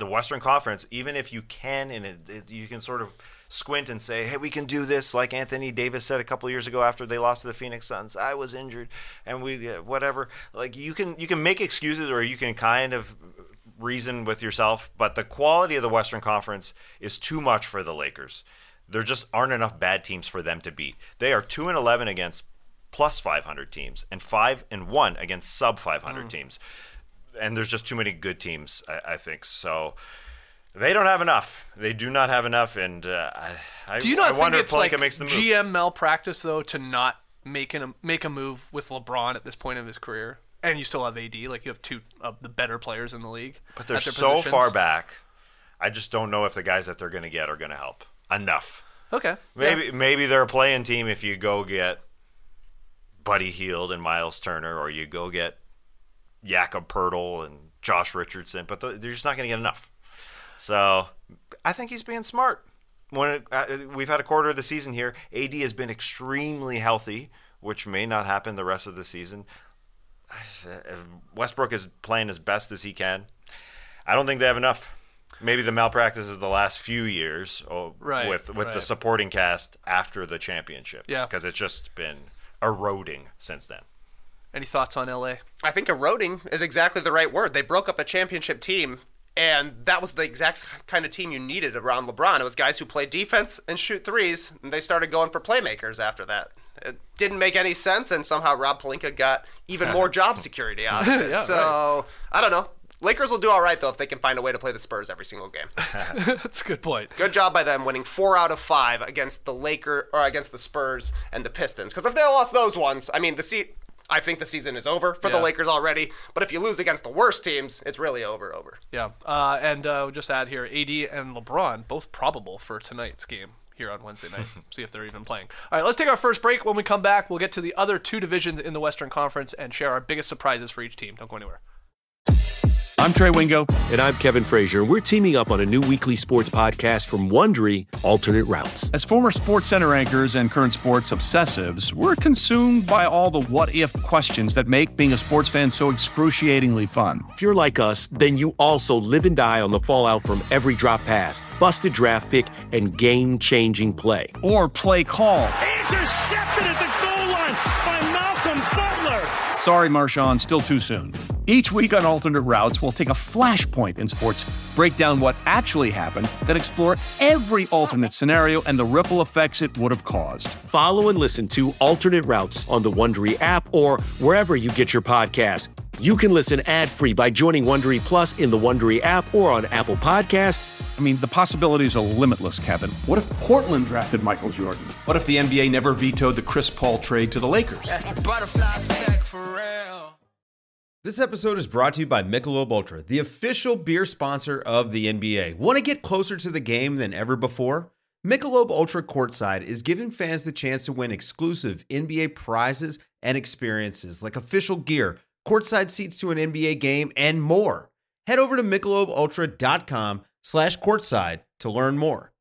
the Western Conference, even if you can, and it, it, you can sort of squint and say, hey, we can do this, like Anthony Davis said a couple of years ago after they lost to the Phoenix Suns. I was injured, and we uh, whatever. Like you can you can make excuses, or you can kind of reason with yourself, but the quality of the Western Conference is too much for the Lakers. There just aren't enough bad teams for them to beat. They are two and eleven against plus five hundred teams, and five and one against sub five hundred mm. teams. And there's just too many good teams, I, I think. So they don't have enough. They do not have enough, and uh, I, do you not I wonder think if it's like makes the move. G M malpractice though to not make a make a move with LeBron at this point of his career, and you still have A D? Like you have two of the better players in the league, but they're so positions. far back. I just don't know if the guys that they're going to get are going to help enough. Okay, maybe yeah. maybe they're a play-in team if you go get Buddy Hield and Miles Turner, or you go get Jakob Poeltl and Josh Richardson, but they're just not going to get enough. So I think he's being smart. When it, uh, we've had a quarter of the season here, A D has been extremely healthy, which may not happen the rest of the season. Westbrook is playing as best as he can. I don't think they have enough. Maybe the malpractice is the last few years oh, right, with with right. the supporting cast after the championship. Yeah, because it's just been eroding since then. Any thoughts on L A? I think eroding is exactly the right word. They broke up a championship team, and that was the exact kind of team you needed around LeBron. It was guys who play defense and shoot threes, and they started going for playmakers after that. It didn't make any sense, and somehow Rob Pelinka got even more job security out of it. Yeah, so, right. I don't know. Lakers will do all right, though, if they can find a way to play the Spurs every single game. That's a good point. Good job by them winning four out of five against the Laker or against the Spurs and the Pistons. Because if they lost those ones, I mean, the se- I think the season is over for yeah. the Lakers already. But if you lose against the worst teams, it's really over, over. Yeah, uh, and uh, we'll just add here, A D and LeBron, both probable for tonight's game here on Wednesday night. See if they're even playing. All right, let's take our first break. When we come back, we'll get to the other two divisions in the Western Conference and share our biggest surprises for each team. Don't go anywhere. I'm Trey Wingo. And I'm Kevin Frazier. We're teaming up on a new weekly sports podcast from Wondery, Alternate Routes. As former Sports Center anchors and current sports obsessives, we're consumed by all the what-if questions that make being a sports fan so excruciatingly fun. If you're like us, then you also live and die on the fallout from every drop pass, busted draft pick, and game-changing play. Or play call. Intercepted at the goal line by Malcolm Butler. Sorry, Marshawn, still too soon. Each week on Alternate Routes, we'll take a flashpoint in sports, break down what actually happened, then explore every alternate scenario and the ripple effects it would have caused. Follow and listen to Alternate Routes on the Wondery app or wherever you get your podcasts. You can listen ad-free by joining Wondery Plus in the Wondery app or on Apple Podcasts. I mean, the possibilities are limitless, Kevin. What if Portland drafted Michael Jordan? What if the N B A never vetoed the Chris Paul trade to the Lakers? That's the butterfly effect for real. This episode is brought to you by Michelob Ultra, the official beer sponsor of the N B A. Want to get closer to the game than ever before? Michelob Ultra Courtside is giving fans the chance to win exclusive N B A prizes and experiences like official gear, courtside seats to an N B A game, and more. Head over to michelobultra.com slash courtside to learn more.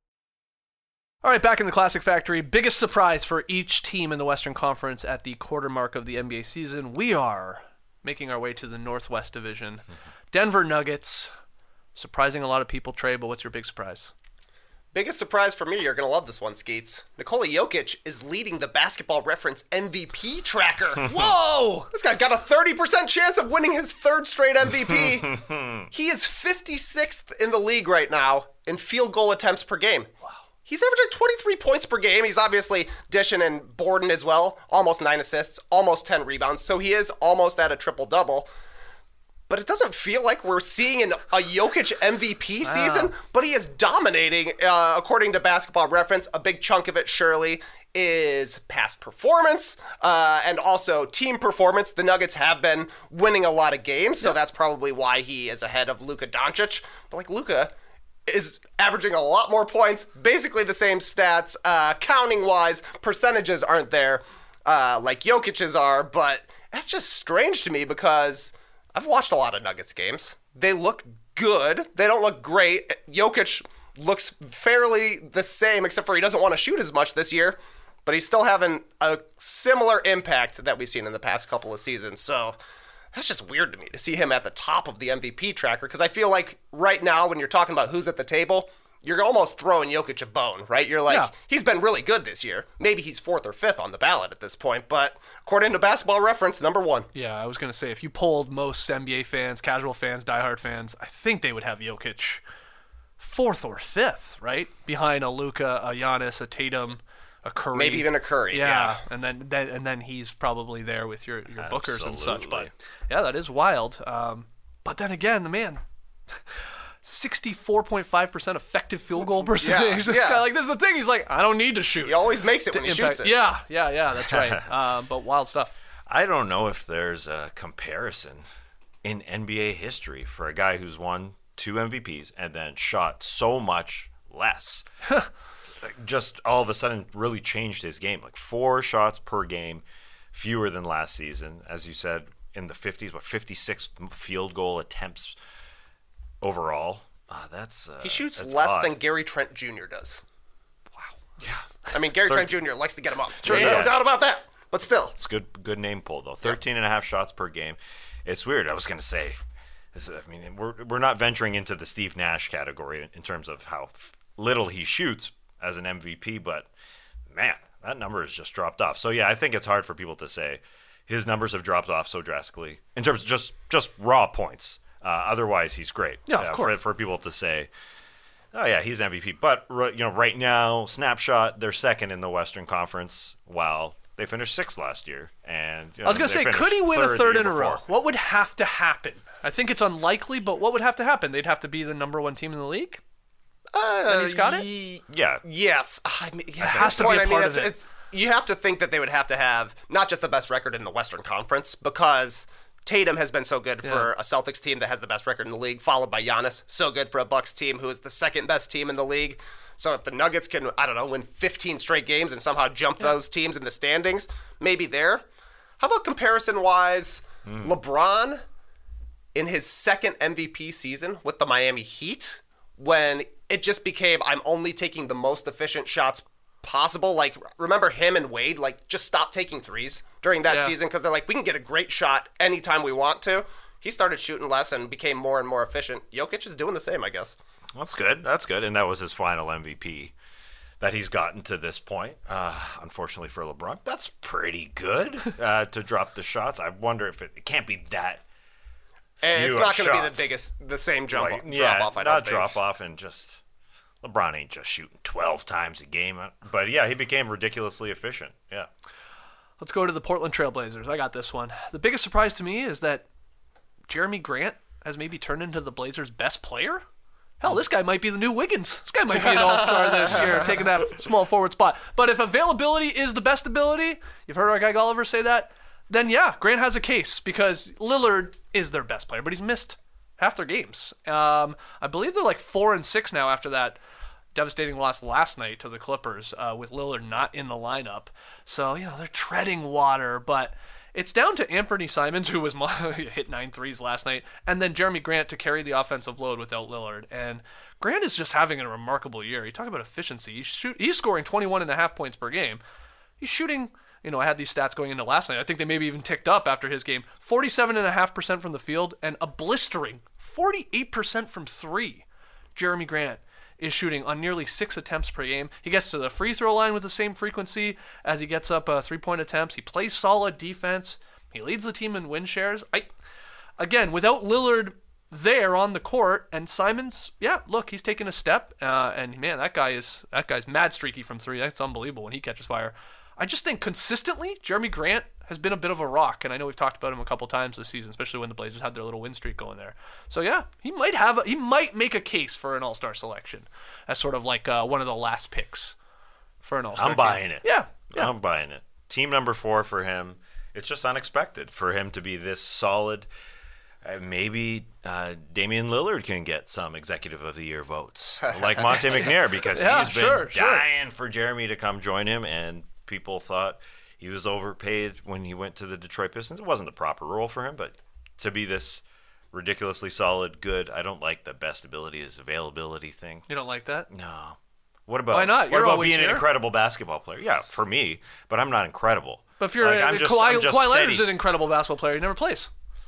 All right, back in the Classic Factory. Biggest surprise for each team in the Western Conference at the quarter mark of the N B A season. We are making our way to the Northwest Division. Mm-hmm. Denver Nuggets. Surprising a lot of people, Trey, but what's your big surprise? Biggest surprise for me, you're going to love this one, Skeets. Nikola Jokic is leading the Basketball Reference M V P tracker. Whoa! This guy's got a thirty percent chance of winning his third straight M V P. He is fifty-sixth in the league right now in field goal attempts per game. Wow. He's averaging twenty-three points per game. He's obviously dishing and boarding as well. Almost nine assists, almost ten rebounds. So he is almost at a triple-double. But it doesn't feel like we're seeing an, a Jokic M V P season, wow. But he is dominating, uh, according to Basketball Reference. A big chunk of it, surely, is past performance uh, and also team performance. The Nuggets have been winning a lot of games, so yep. That's probably why he is ahead of Luka Doncic. But, like, Luka is averaging a lot more points, basically the same stats. Uh, counting-wise, percentages aren't there uh, like Jokic's are, but that's just strange to me because I've watched a lot of Nuggets games. They look good. They don't look great. Jokic looks fairly the same, except for he doesn't want to shoot as much this year, but he's still having a similar impact that we've seen in the past couple of seasons. So That's just weird to me to see him at the top of the M V P tracker, because I feel like right now when you're talking about who's at the table, you're almost throwing Jokic a bone, right? You're like, yeah. he's been really good this year. Maybe he's fourth or fifth on the ballot at this point, but according to Basketball Reference, number one. Yeah, I was going to say, if you polled most N B A fans, casual fans, diehard fans, I think they would have Jokic fourth or fifth, right? Behind a Luka, a Giannis, a Tatum, a Curry. Maybe even a Curry, yeah. yeah. And then, then and then he's probably there with your, your Bookers and such. But yeah, that is wild. Um, but then again, the man... sixty-four point five percent effective field goal percentage. Yeah, this yeah. guy, like, this is the thing. He's like, I don't need to shoot. He always makes it when he impact. shoots it. Yeah, yeah, yeah, that's right. uh, but wild stuff. I don't know if there's a comparison in N B A history for a guy who's won two M V Ps and then shot so much less. Like, just all of a sudden really changed his game. Like four shots per game, fewer than last season. As you said, in the fifties, what, fifty-six field goal attempts overall. Uh, that's uh, he shoots that's less odd. than Gary Trent Junior does. Wow. Yeah. I mean, Gary Third, Trent Junior likes to get him up. Sure no does. doubt about that. But still. It's good good name pull, though. thirteen and a half shots per game. It's weird. I was going to say, this, I mean, we're, we're not venturing into the Steve Nash category in terms of how f- little he shoots as an M V P, but man, that number has just dropped off. So, yeah, I think it's hard for people to say his numbers have dropped off so drastically in terms of just, just raw points. Uh, otherwise, he's great. Yeah, of uh, course. For, for people to say, oh, yeah, he's M V P. But, you know, right now, snapshot, they're second in the Western Conference, while they finished sixth last year. And you know, I was going to say, could he win a third in a row? Before. What would have to happen? I think it's unlikely, but what would have to happen? They'd have to be the number one team in the league? Uh, and he's got it? y- Yeah. Yes. I mean, yeah, It at has this to be point, a I mean, part it's, of it. it's, you have to think that they would have to have not just the best record in the Western Conference, because Tatum has been so good Yeah. for a Celtics team that has the best record in the league, followed by Giannis, so good for a Bucks team who is the second best team in the league. So if the Nuggets can, I don't know, win fifteen straight games and somehow jump yeah. those teams in the standings, maybe there. How about comparison-wise, mm. LeBron in his second M V P season with the Miami Heat, when it just became, I'm only taking the most efficient shots possible. Like, remember him and Wade, like, just stop taking threes during that Yeah. season, because they're like, we can get a great shot anytime we want to. He started shooting less and became more and more efficient. Jokic is doing the same, I guess. That's good. That's good. And that was his final M V P that he's gotten to this point. Uh, unfortunately for LeBron, that's pretty good uh, to drop the shots. I wonder if it, it can't be that And it's few not going to be the shots. biggest, the same jump, Like, drop yeah, off, I don't not think. drop off and just LeBron ain't just shooting twelve times a game. But yeah, he became ridiculously efficient. Yeah. Let's go to the Portland Trailblazers. I got this one. The biggest surprise to me is that Jeremy Grant has maybe turned into the Blazers' best player. Hell, this guy might be the new Wiggins. This guy might be an all-star this year, taking that small forward spot. But if availability is the best ability, you've heard our guy Gulliver say that, then yeah, Grant has a case, because Lillard is their best player, but he's missed half their games. Um, I believe they're like four and six now after that devastating loss last night to the Clippers, uh, with Lillard not in the lineup. So, you know, they're treading water, but it's down to Anthony Simons, who was hit nine threes last night, and then Jeremy Grant to carry the offensive load without Lillard. And Grant is just having a remarkable year. You talk about efficiency. He's, shoot, he's scoring twenty-one and a half points per game. He's shooting, you know, I had these stats going into last night. I think they maybe even ticked up after his game. forty-seven point five percent from the field and a blistering forty-eight percent from three. Jeremy Grant is shooting on nearly six attempts per game. He gets to the free throw line with the same frequency as he gets up uh, three-point attempts. He plays solid defense. He leads the team in win shares. I, again, without Lillard there on the court, and Simons, yeah, look, he's taking a step. Uh, and man, that guy is that guy's mad streaky from three. That's unbelievable when he catches fire. I just think consistently, Jeremy Grant has been a bit of a rock, and I know we've talked about him a couple times this season, especially when the Blazers had their little win streak going there. So yeah, he might have, a, he might make a case for an All-Star selection as sort of like uh, one of the last picks for an All-Star. I'm buying team. it. Yeah, yeah, I'm buying it. Team number four for him. It's just unexpected for him to be this solid. Uh, maybe uh, Damian Lillard can get some Executive of the Year votes, like Monte McNair, because yeah, he's been sure, dying sure. for Jeremy to come join him, and people thought he was overpaid when he went to the Detroit Pistons. It wasn't the proper role for him, but to be this ridiculously solid, good, I don't like the best ability is availability thing. You don't like that? No. What about, Why not? What You're about always being here. an incredible basketball player? Yeah, for me, but I'm not incredible. But if you're Like, a, I'm just- Kawhi, I'm just Kawhi Leonard's steady. an incredible basketball player. He never plays.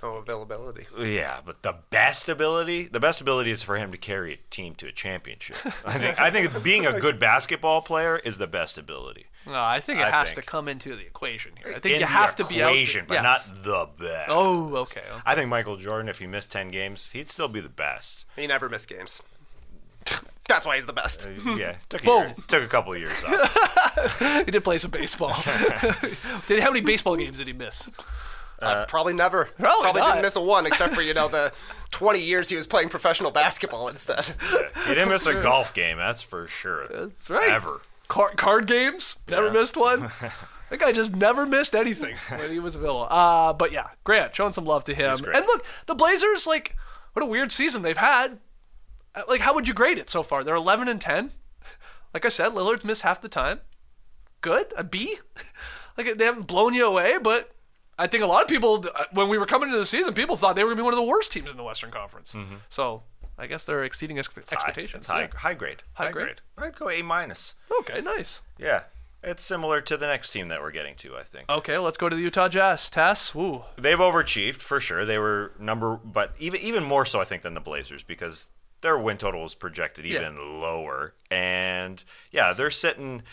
Oh, availability. Yeah, but the best ability, the best ability is for him to carry a team to a championship. I think I think being a good basketball player is the best ability. No, I think it I has think. to come into the equation here. I think In you the have to be out equation, but yes. not the best. Oh, okay. okay. I think Michael Jordan, if he missed ten games, he'd still be the best. He never missed games. That's why he's the best. Uh, yeah, took a, Boom. year, took a couple of years off. He did play some baseball. did how many baseball games did he miss? Uh, probably never. Probably Probably not. didn't miss a one, except for, you know, the twenty years he was playing professional basketball instead. Yeah, he didn't miss That's a true. golf game, that's for sure. That's right. Ever. Card, card games? Never Yeah. missed one? That guy just never missed anything when he was available. Uh, but yeah, Grant, showing some love to him. great. And look, the Blazers, like, what a weird season they've had. Uh, Like, how would you grade it so far? They're eleven and ten. Like I said, Lillard's missed half the time. Good? A B? Like, they haven't blown you away, but I think a lot of people, when we were coming into the season, people thought they were going to be one of the worst teams in the Western Conference. Mm-hmm. So I guess they're exceeding ex- expectations. It's high, Yeah. high grade. High grade? I'd go A minus. Okay, nice. Yeah, it's similar to the next team that we're getting to, I think. Okay, let's go to the Utah Jazz. Tess, woo. They've overachieved for sure. They were number, but even even more so, I think, than the Blazers because their win total was projected even Yeah. lower. And yeah, they're sitting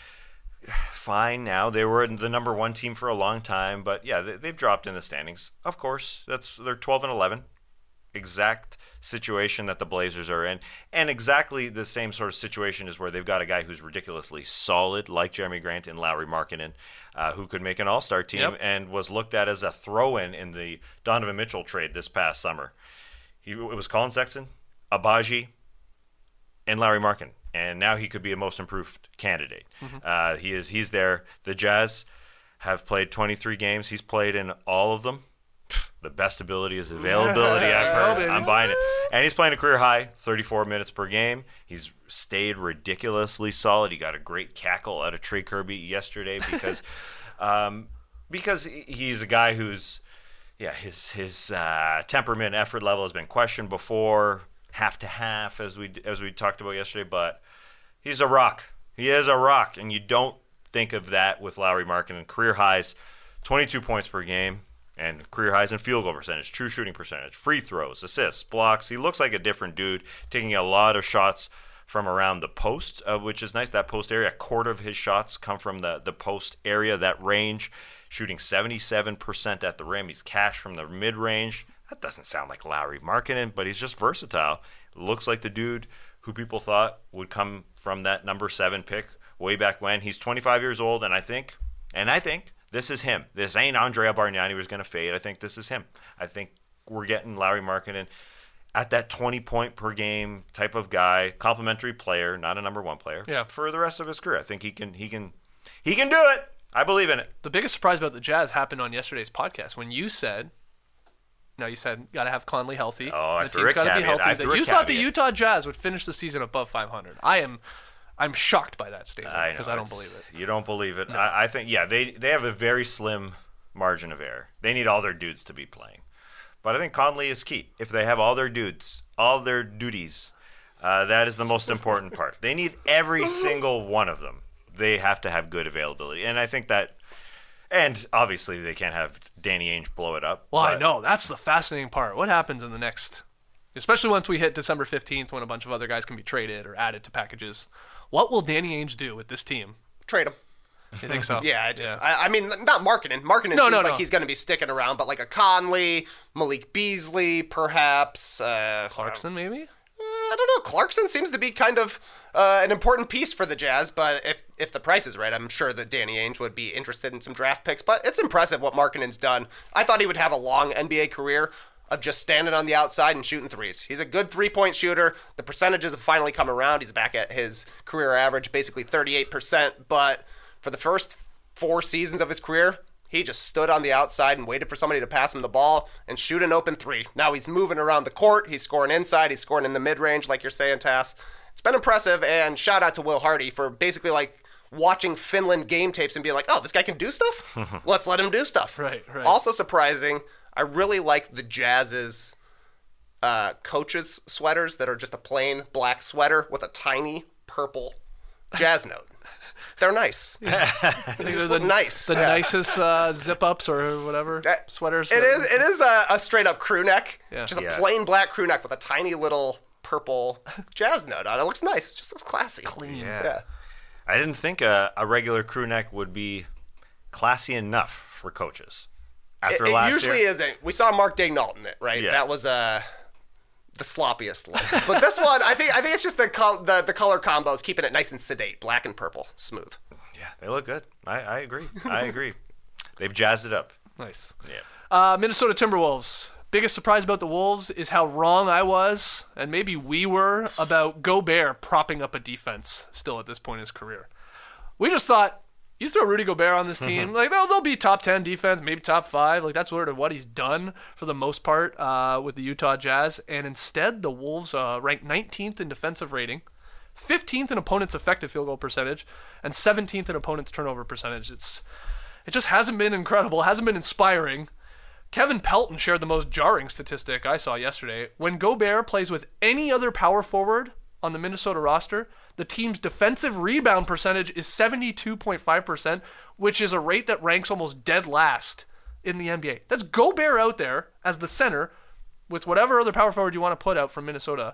fine now. They were the number one team for a long time, but yeah, they, they've dropped in the standings. Of course, that's they're twelve and eleven. Exact situation that the Blazers are in, and exactly the same sort of situation is where they've got a guy who's ridiculously solid, like Jeremy Grant and Lauri Markkanen, uh, who could make an all-star team Yep. and was looked at as a throw-in in the Donovan Mitchell trade this past summer. He, it was Colin Sexton, Abaji, and Lauri Markkanen, and now he could be a most improved candidate. Mm-hmm. Uh, he is. He's there. The Jazz have played twenty-three games. He's played in all of them. The best ability is availability. I've heard. baby. I'm buying it. And he's playing a career high, thirty-four minutes per game. He's stayed ridiculously solid. He got a great cackle out of Trey Kirby yesterday because, um, because he's a guy who's, yeah, his his uh, temperament, effort level has been questioned before, half to half as we as we talked about yesterday. But he's a rock. He is a rock, and you don't think of that with Lauri Markkanen. Career highs, twenty-two points per game. And career highs in field goal percentage, true shooting percentage, free throws, assists, blocks. He looks like a different dude, taking a lot of shots from around the post, uh, which is nice. That post area, a quarter of his shots come from the, the post area, that range, shooting seventy-seven percent at the rim. He's cash from the mid-range. That doesn't sound like Lauri Markkanen, but he's just versatile. Looks like the dude who people thought would come from that number seven pick way back when. He's twenty-five years old, and I think, and I think, this is him. This ain't Andrea Bargnani who's going to fade. I think this is him. I think we're getting Lauri Markkanen at that twenty-point per game type of guy, complimentary player, not a number one player, Yeah. for the rest of his career. I think he can, he can, he can do it. I believe in it. The biggest surprise about the Jazz happened on yesterday's podcast when you said, no, you said got to have Conley healthy. Oh, I the threw team's a got to be caveat. healthy. I That threw a you thought the caveat. Utah Jazz would finish the season above five hundred. I am, I'm shocked by that statement I know, because I don't it's- believe it. You don't believe it. I, I think, yeah, they they have a very slim margin of error. They need all their dudes to be playing. But I think Conley is key. If they have all their dudes, all their duties, uh, that is the most important part. They need every single one of them. They have to have good availability. And I think that, and obviously they can't have Danny Ainge blow it up. Well, I but- know. That's the fascinating part. What happens in the next, especially once we hit December fifteenth when a bunch of other guys can be traded or added to packages. What will Danny Ainge do with this team? Trade him. You think so? Yeah, I do. I, I mean, not Markkanen. Markkanen No, seems no, like no. he's going to be sticking around, but like a Conley, Malik Beasley, perhaps. Uh, Clarkson, maybe? I don't know. Clarkson seems to be kind of uh, an important piece for the Jazz, but if if the price is right, I'm sure that Danny Ainge would be interested in some draft picks. But it's impressive what Markkanen's done. I thought he would have a long N B A career of just standing on the outside and shooting threes. He's a good three-point shooter. The percentages have finally come around. He's back at his career average, basically thirty-eight percent. But for the first four seasons of his career, he just stood on the outside and waited for somebody to pass him the ball and shoot an open three. Now he's moving around the court. He's scoring inside. He's scoring in the mid-range, like you're saying, Tass. It's been impressive, and shout out to Will Hardy for basically like watching Finland game tapes and being like, oh, this guy can do stuff? Let's let him do stuff. Right, right. Also surprising, I really like the Jazz's uh, coaches' sweaters that are just a plain black sweater with a tiny purple Jazz Note. They're nice. I They think just they're look nice. The Yeah. nicest uh, zip-ups or whatever, sweaters. It is. It is a, a straight up crew neck. Yeah. Just a Yeah. plain black crew neck with a tiny little purple Jazz Note on it. It looks nice. It just looks classy. Clean. Yeah. Yeah. I didn't think a, a regular crew neck would be classy enough for coaches. After It, it last usually year, isn't. We saw Mark Daignault in it, right? Yeah. That was uh, the sloppiest look. But this one, I think, I think it's just the col- the the color combos, keeping it nice and sedate, black and purple, smooth. yeah, they look good. I, I agree. I agree. They've jazzed it up. Nice. Yeah. Uh, Minnesota Timberwolves. Biggest surprise about the Wolves is how wrong I was, and maybe we were, about Gobert propping up a defense still at this point in his career. We just thought, you throw Rudy Gobert on this team, like they'll, they'll be top ten defense, maybe top five. Like that's sort of what he's done for the most part uh, with the Utah Jazz. And instead, the Wolves uh, ranked nineteenth in defensive rating, fifteenth in opponents' effective field goal percentage, and seventeenth in opponents' turnover percentage. It's it just hasn't been incredible, hasn't been inspiring. Kevin Pelton shared the most jarring statistic I saw yesterday. When Gobert plays with any other power forward on the Minnesota roster, the team's defensive rebound percentage is seventy-two point five percent, which is a rate that ranks almost dead last in the N B A. That's Gobert out there as the center with whatever other power forward you want to put out from Minnesota.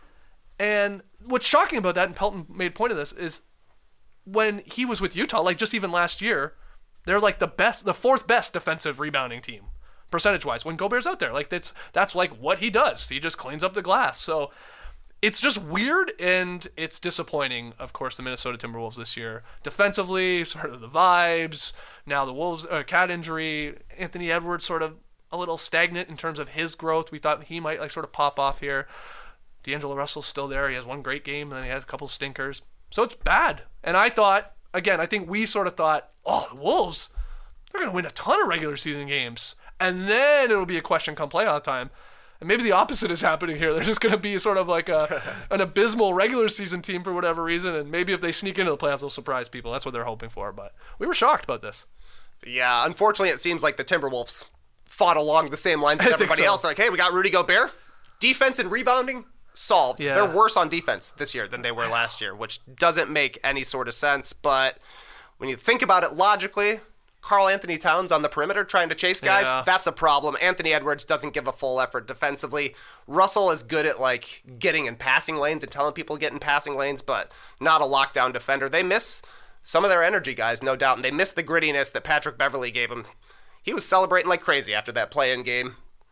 And what's shocking about that, and Pelton made point of this, is when he was with Utah, like just even last year, they're like the best, the fourth best defensive rebounding team, percentage-wise, when Gobert's out there. Like that's that's like what he does. He just cleans up the glass. So it's just weird, and it's disappointing, of course, the Minnesota Timberwolves this year. Defensively, sort of the vibes. Now the Wolves, uh, cat injury. Anthony Edwards sort of a little stagnant in terms of his growth. We thought he might like sort of pop off here. D'Angelo Russell's still there. He has one great game, and then he has a couple stinkers. So it's bad. And I thought, again, I think we sort of thought, oh, the Wolves, they're going to win a ton of regular season games. And then it'll be a question come playoff time. And maybe the opposite is happening here. They're just going to be sort of like a an abysmal regular season team for whatever reason. And maybe if they sneak into the playoffs, they'll surprise people. That's what they're hoping for. But we were shocked about this. Yeah, unfortunately, it seems like the Timberwolves fought along the same lines as everybody so. else. They're like, hey, we got Rudy Gobert. Defense and rebounding solved. Yeah. They're worse on defense this year than they were last year, which doesn't make any sort of sense. But when you think about it logically, Karl Anthony Towns on the perimeter trying to chase guys, Yeah. that's a problem. Anthony Edwards doesn't give a full effort defensively. Russell is good at like getting in passing lanes and telling people to get in passing lanes, but not a lockdown defender. They miss some of their energy guys, no doubt, and they miss the grittiness that Patrick Beverley gave them. He was celebrating like crazy after that play-in game.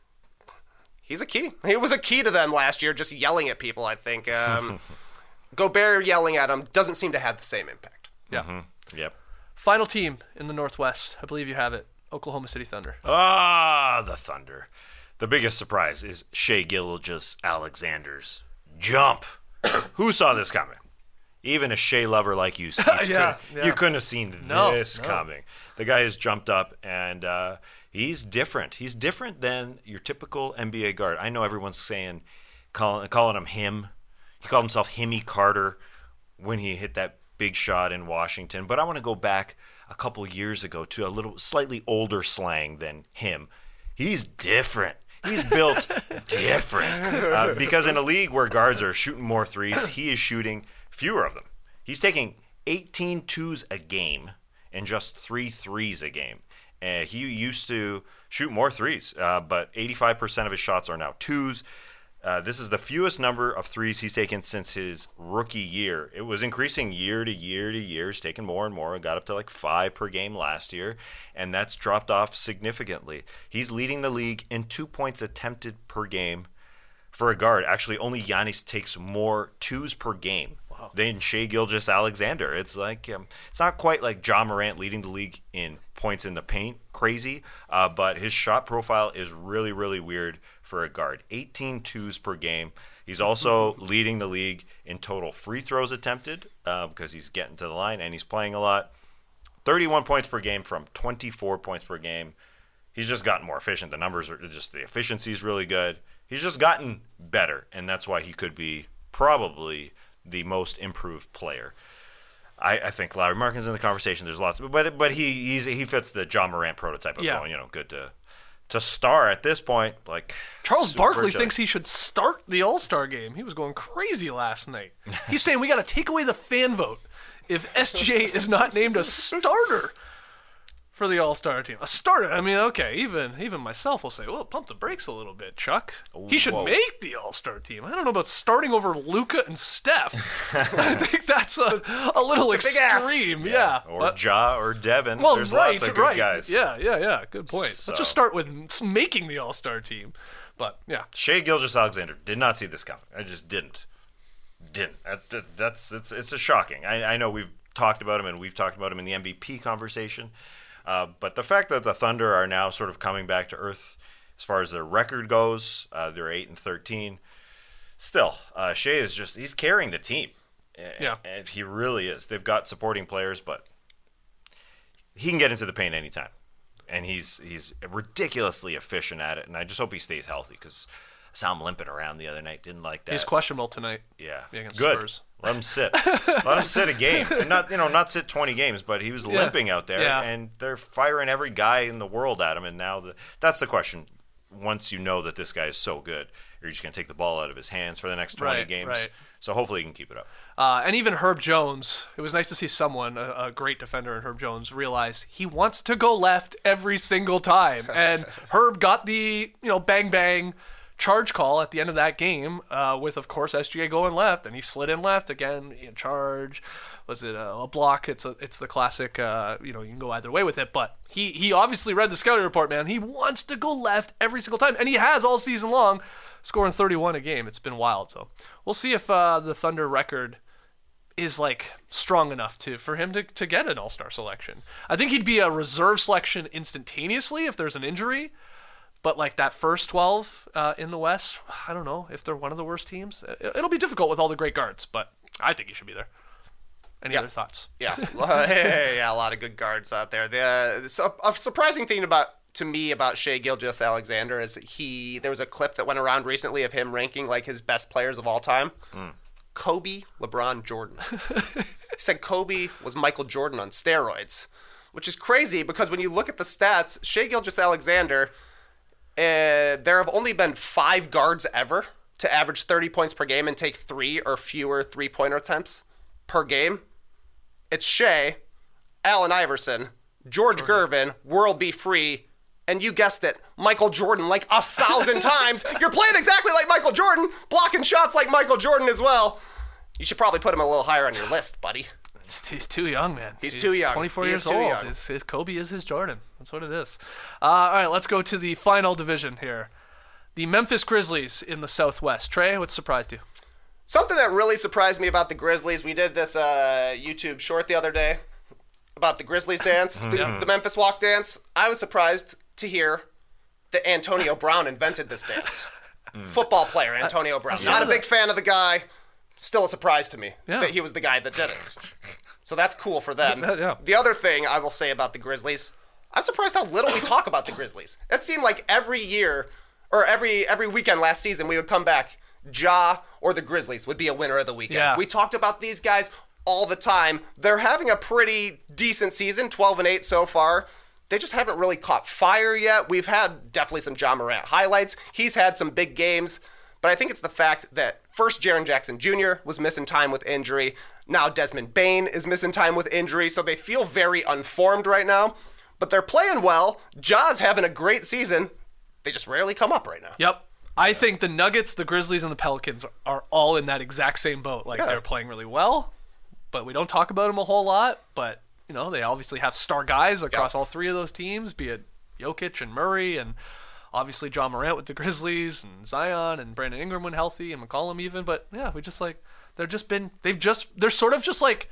He's a key. He was a key to them last year, just yelling at people, I think. Um, Gobert yelling at him doesn't seem to have the same impact. Yeah. Mm-hmm. Yep. Final team in the Northwest. I believe you have it. Oklahoma City Thunder. Ah, the Thunder. The biggest surprise is Shai Gilgeous-Alexander's jump. Who saw this coming? Even a Shea lover like you, Steve, Yeah, couldn't- yeah. you couldn't have seen No, this no. coming. The guy has jumped up, and uh, he's different. He's different than your typical N B A guard. I know everyone's saying, calling, calling him him. He called himself Himmy Carter when he hit that big shot in Washington. But I want to go back a couple years ago to a little slightly older slang than him. He's different. He's built different. Uh, because in a league where guards are shooting more threes, he is shooting fewer of them. He's taking eighteen twos a game and just three threes a game. Uh, he used to shoot more threes, uh, but eighty-five percent of his shots are now twos. Uh, this is the fewest number of threes he's taken since his rookie year. It was increasing year to year to year. He's taken more and more. It got up to like five per game last year, and that's dropped off significantly. He's leading the league in two points attempted per game for a guard. Actually, only Giannis takes more twos per game wow. than Shai Gilgeous-Alexander. It's like um, it's not quite like Ja Morant leading the league in points in the paint, crazy, uh, but his shot profile is really, really weird for a guard. eighteen twos per game. He's also leading the league in total free throws attempted uh, because he's getting to the line and he's playing a lot. thirty-one points per game from twenty-four points per game. He's just gotten more efficient. The numbers are just, the efficiency is really good. He's just gotten better, and that's why he could be probably the most improved player. I, I think Larry Markin's in the conversation. There's lots, but but he he's, he fits the Ja Morant prototype of Yeah. going, you know, good to to star at this point. Like Charles super Barkley jelly. thinks he should start the All-Star game. He was going crazy last night. He's saying we got to take away the fan vote if S G A is not named a starter for the All-Star team. A starter. I mean, okay, even even myself will say, well, pump the brakes a little bit, Chuck. He should Whoa. make the All-Star team. I don't know about starting over Luka and Steph. I think that's a, a little It's a big ask. extreme. Yeah. Or But- Ja or Devin. well, There's right, lots of good right. guys. Yeah, yeah, yeah. Good point. So- Let's just start with s- making the All-Star team. But, yeah. Shea Gilgeous-Alexander did not see this coming. I just didn't. Didn't. That, that, that's it's it's a shocking. I, I know we've talked about him and we've talked about him in the M V P conversation. Uh, but the fact that the Thunder are now sort of coming back to earth as far as their record goes, uh, they're eight and thirteen. Still, uh, Shea is just he's carrying the team. And, Yeah. and he really is. They've got supporting players, but he can get into the paint anytime, and he's he's ridiculously efficient at it. And I just hope he stays healthy because I saw him limping around the other night. Didn't like that. He's questionable tonight. Yeah, against good. Spurs. Let him sit. Let him sit a game. And not you know not sit twenty games, but he was Yeah. limping out there, Yeah. and they're firing every guy in the world at him. And now the, that's the question. Once you know that this guy is so good, you're just going to take the ball out of his hands for the next twenty Right, games. right. So hopefully he can keep it up. Uh, and even Herb Jones, it was nice to see someone, a, a great defender in Herb Jones, realize he wants to go left every single time. And Herb got the, you know, bang bang charge call at the end of that game uh, with, of course, S G A going left, and he slid in left again. You know, charge, was it a, a block? It's a, it's the classic. Uh, you know, you can go either way with it. But he he obviously read the scouting report, man. He wants to go left every single time, and he has all season long, scoring thirty-one a game. It's been wild. So we'll see if uh, the Thunder record is like strong enough to for him to, to get an All-Star selection. I think he'd be a reserve selection instantaneously if there's an injury. But like that first twelve uh, in the West, I don't know if they're one of the worst teams. It'll be difficult with all the great guards, but I think he should be there. Any Yeah. other thoughts? Yeah, yeah, a lot of good guards out there. The uh, so a surprising thing about to me about Shea Gilgeous-Alexander is he. There was a clip that went around recently of him ranking like his best players of all time. Mm. Kobe, LeBron, Jordan. He said Kobe was Michael Jordan on steroids, which is crazy because when you look at the stats, Shea Gilgeous-Alexander. Uh, there have only been five guards ever to average thirty points per game and take three or fewer three-pointer attempts per game. It's Shea, Allen Iverson, George Gervin, World Be Free, and you guessed it, Michael Jordan like a thousand times. You're playing exactly like Michael Jordan, blocking shots like Michael Jordan as well. You should probably put him a little higher on your list, buddy. He's too young, man. He's too young. twenty-four He years is too old. young. His, his Kobe is his Jordan. That's what it is. Uh, all right, let's go to the final division here. The Memphis Grizzlies in the Southwest. Trey, what surprised you? Something that really surprised me about the Grizzlies, we did this uh, YouTube short the other day about the Grizzlies dance, the, Yeah. the Memphis Walk dance. I was surprised to hear that Antonio Brown invented this dance. Football player Antonio Brown. saw Not a that. big fan of the guy. Still a surprise to me Yeah. that he was the guy that did it. So that's cool for them. Yeah, yeah. The other thing I will say about the Grizzlies, I'm surprised how little we talk about the Grizzlies. It seemed like every year or every every weekend last season we would come back, Ja or the Grizzlies would be a winner of the weekend. Yeah. We talked about these guys all the time. They're having a pretty decent season, twelve and eight so far. They just haven't really caught fire yet. We've had definitely some Ja Morant highlights. He's had some big games. But I think it's the fact that first Jaren Jackson Junior was missing time with injury. Now Desmond Bane is missing time with injury. So they feel very unformed right now. But they're playing well. Ja's having a great season. They just rarely come up right now. Yep. I think the Nuggets, the Grizzlies, and the Pelicans are all in that exact same boat. Like, Yeah. they're playing really well, but we don't talk about them a whole lot. But, you know, they obviously have star guys across Yep. all three of those teams, be it Jokic and Murray and obviously Ja Morant with the Grizzlies and Zion and Brandon Ingram when healthy and McCollum even. But, yeah, we just, like, they're just been, they've just, they're sort of just, like,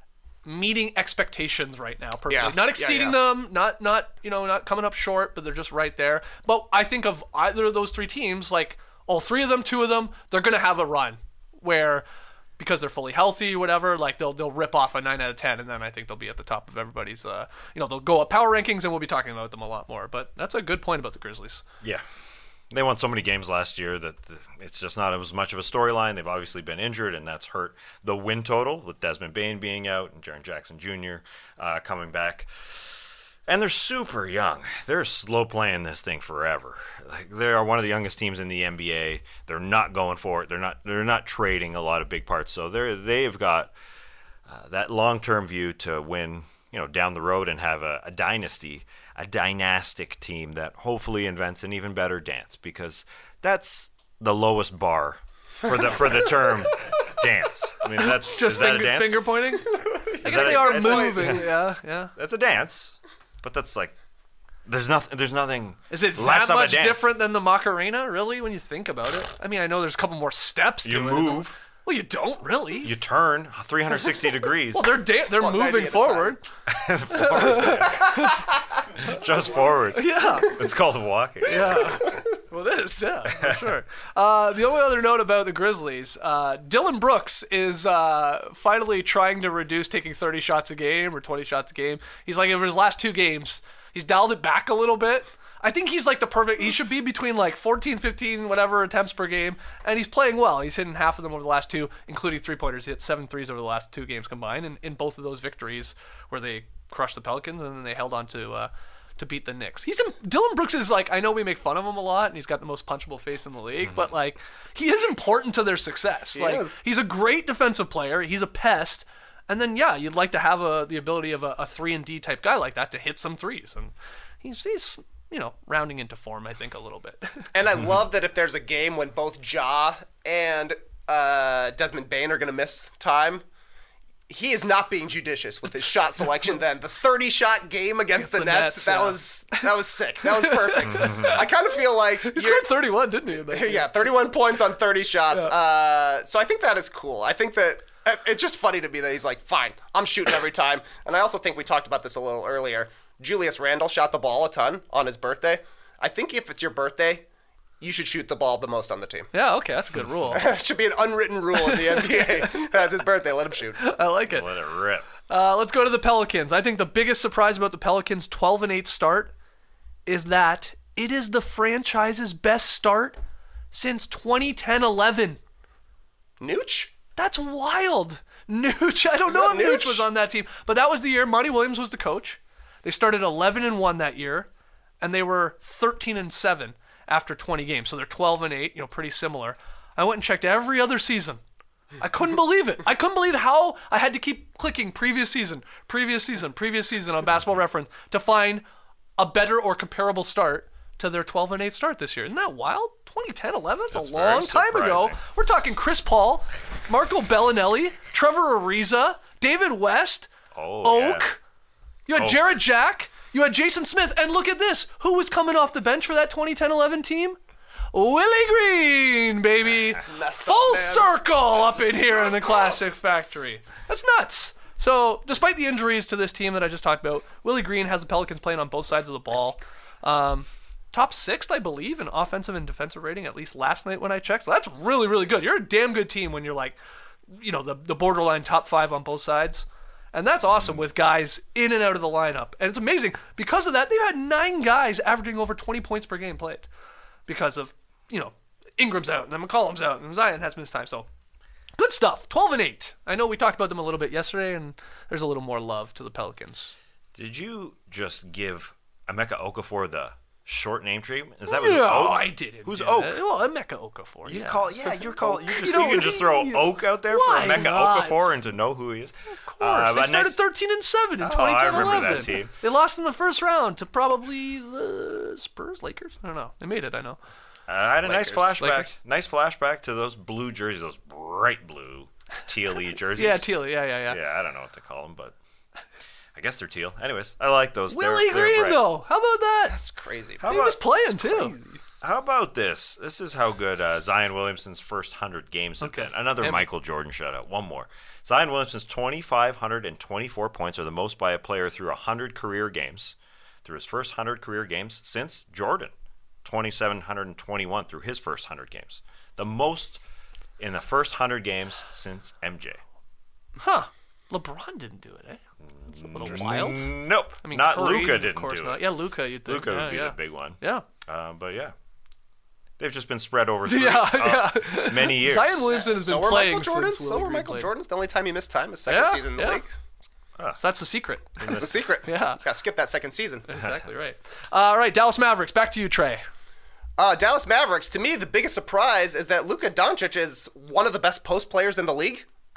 meeting expectations right now perfectly. Yeah. Not Yeah, exceeding yeah. them, not not you know, not coming up short, but they're just right there. But I think of either of those three teams, like all three of them, two of them, they're gonna have a run where because they're fully healthy, whatever, like they'll they'll rip off a nine out of ten, and then I think they'll be at the top of everybody's. Uh, you know, they'll go up power rankings, and we'll be talking about them a lot more. But that's a good point about the Grizzlies. Yeah. They won so many games last year that it's just not as much of a storyline. They've obviously been injured, and that's hurt the win total with Desmond Bane being out and Jaren Jackson Junior uh, coming back. And they're super young. They're slow playing this thing forever. Like, they are one of the youngest teams in the N B A. They're not going for it. They're not. They're not trading a lot of big parts. So they're they've got uh, that long-term view to win, you know, down the road and have a, a dynasty, a dynastic team that hopefully invents an even better dance, because that's the lowest bar for the for the term dance. I mean, that's Just is that finger, a dance? finger pointing? I Is guess that they a- are it's like- moving. yeah, yeah. That's a dance, but that's like there's nothing. There's nothing. Is it less that of a much dance. different than the Macarena, really, when you think about it? I mean, I know there's a couple more steps to You it. move. Well, you don't really. You turn three hundred sixty degrees. Well, they're da- they're Well, moving ninety at a forward. Just forward. Yeah. It's called walking. Yeah. Well, it is, yeah, for sure. Uh, the only other note about the Grizzlies, uh, Dylan Brooks is uh, finally trying to reduce taking thirty shots a game or twenty shots a game. He's like, over his last two games, he's dialed it back a little bit. I think he's like the perfect, he should be between like fourteen, fifteen, whatever attempts per game, and he's playing well. He's hitting half of them over the last two, including three-pointers. He hit seven threes over the last two games combined, and in both of those victories where they crushed the Pelicans and then they held on to uh, to beat the Knicks. He's Dylan Brooks is like, I know we make fun of him a lot, and he's got the most punchable face in the league, mm-hmm. but like he is important to their success. He like is. He's a great defensive player. He's a pest, and then yeah, you'd like to have a, the ability of a, a three and D type guy like that to hit some threes, and he's he's you know rounding into form, I think, a little bit. And I love that if there's a game when both Ja and uh, Desmond Bane are going to miss time, he is not being judicious with his shot selection. Then the thirty-shot game against, against the, the Nets, Nets that yeah. was that was sick. That was perfect. I kind of feel like he scored thirty-one, didn't he? Yeah, thirty-one points on thirty shots. Yeah. Uh, so I think that is cool. I think that it's just funny to me that he's like, fine, I'm shooting every time. And I also think we talked about this a little earlier. Julius Randle shot the ball a ton on his birthday. I think if it's your birthday, you should shoot the ball the most on the team. Yeah, okay, that's a good rule. It should be an unwritten rule in the N B A. That's his birthday, let him shoot. I like it. Let it rip. Uh, let's go to the Pelicans. I think the biggest surprise about the Pelicans' twelve and eight start is that it is the franchise's best start since twenty ten eleven. Nooch? That's wild. Nooch. I don't Is know that if Nooch Nooch? was on that team, but that was the year Monty Williams was the coach. They started eleven and one that year, and they were thirteen and seven after twenty games. So they're twelve and eight, you know, pretty similar. I went and checked every other season. I couldn't believe it. I couldn't believe how I had to keep clicking previous season, previous season, previous season on Basketball Reference to find a better or comparable start to their twelve and eight start this year. Isn't that wild? twenty ten eleven, that's, that's a long time ago. We're talking Chris Paul, Marco Bellinelli, Trevor Ariza, David West, oh, Oak. Yeah. You had Oak. Jared Jack. You had Jason Smith. And look at this. Who was coming off the bench for that twenty ten eleven team? Willie Green, baby. Full up, circle up in here in the Classic Factory. That's nuts. So, despite the injuries to this team that I just talked about, Willie Green has the Pelicans playing on both sides of the ball. Um, top sixth, I believe, in offensive and defensive rating, at least last night when I checked. So that's really, really good. You're a damn good team when you're like, you know, the, the borderline top five on both sides. And that's awesome with guys in and out of the lineup. And it's amazing. Because of that, they've had nine guys averaging over twenty points per game played. Because of, you know, Ingram's out, and then McCollum's out, and Zion has missed time. So, good stuff. twelve and eight. I know we talked about them a little bit yesterday, and there's a little more love to the Pelicans. Did you just give Emeka Okafor the short name treatment? Is that what No, Oak? I didn't. Who's do Oak? that. Well, Emeka Okafor. You yeah. call yeah, you're call you just You you, know, can just throw you- Oak out there Why for Emeka not? Okafor and to know who he is. Of course. they but started next- thirteen and seven in Oh, twenty I ten eleven. remember that team. They lost in the first round to probably the Spurs, Lakers. I don't know. They made it. I know. Uh, I had a Lakers. nice flashback. Lakers. Nice flashback to those blue jerseys, those bright blue, teal-y jerseys. Yeah, teal. Yeah, yeah, yeah. Yeah, I don't know what to call them, but I guess they're teal. Anyways, I like those. Willie They're- they're Green, bright. though. How about that? That's crazy. How he about- was playing too. How about this? This is how good uh, Zion Williamson's first one hundred games have Okay. been. Another And- Michael Jordan shutout. One more. Zion Williamson's two thousand five hundred twenty-four points are the most by a player through one hundred career games, through his first one hundred career games since Jordan. two thousand seven hundred twenty-one through his first one hundred games. The most in the first one hundred games since M J. Huh. LeBron didn't do it, eh? It's a little wild. Nope. I mean, not Curry, Luka of didn't course do not. it. Yeah, Luka, you'd think. Luka yeah, would be yeah. the big one. Yeah. Uh, but yeah. They've just been spread over three, Yeah, uh, yeah. many years. Zion Williamson has So been were playing Michael Jordan. since So Willie were Green Michael played. Jordan's. The only time he missed time is second Yeah, season in the yeah. league. So that's the secret. That's the secret. Yeah. Gotta skip that second season. Exactly right. All right, Dallas Mavericks. Back to you, Trey. Uh, Dallas Mavericks, to me, the biggest surprise is that Luka Doncic is one of the best post players in the league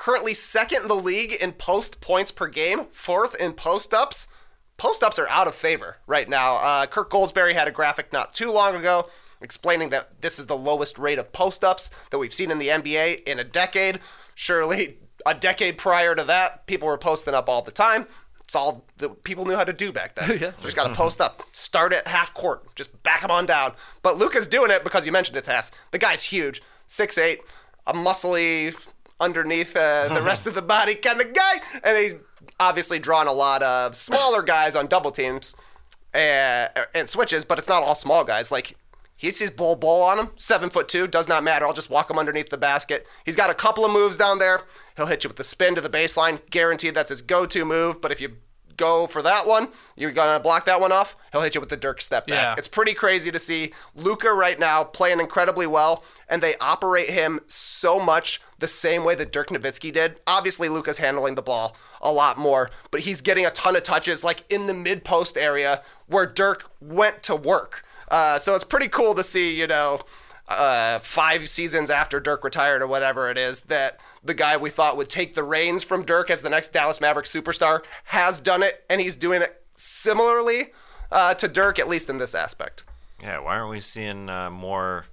currently second in the league in post points per game, fourth in post-ups. Post-ups are out of favor right now. Uh, Kirk Goldsberry had a graphic not too long ago explaining that this is the lowest rate of post-ups that we've seen in the N B A in a decade. Surely a decade prior to that, people were posting up all the time. It's all that people knew how to do back then. Yeah. Just got to post up. Start at half court. Just back them on down. But Luka's doing it because you mentioned it, Tass. The guy's huge. six eight, a muscly underneath uh, the rest of the body kind of guy. And he's obviously drawn a lot of smaller guys on double teams and, and switches, but it's not all small guys. Like, he hits his bull bull on him, seven foot two, does not matter. I'll just walk him underneath the basket. He's got a couple of moves down there. He'll hit you with the spin to the baseline. Guaranteed that's his go-to move. But if you go for that one, you're going to block that one off, he'll hit you with the Dirk step back. Yeah. It's pretty crazy to see Luka right now playing incredibly well, and they operate him so much the same way that Dirk Nowitzki did. Obviously, Luka's handling the ball a lot more, but he's getting a ton of touches like in the mid-post area where Dirk went to work. Uh, so it's pretty cool to see, you know, uh, five seasons after Dirk retired or whatever it is, that the guy we thought would take the reins from Dirk as the next Dallas Mavericks superstar has done it, and he's doing it similarly uh, to Dirk, at least in this aspect. Yeah, why aren't we seeing uh, more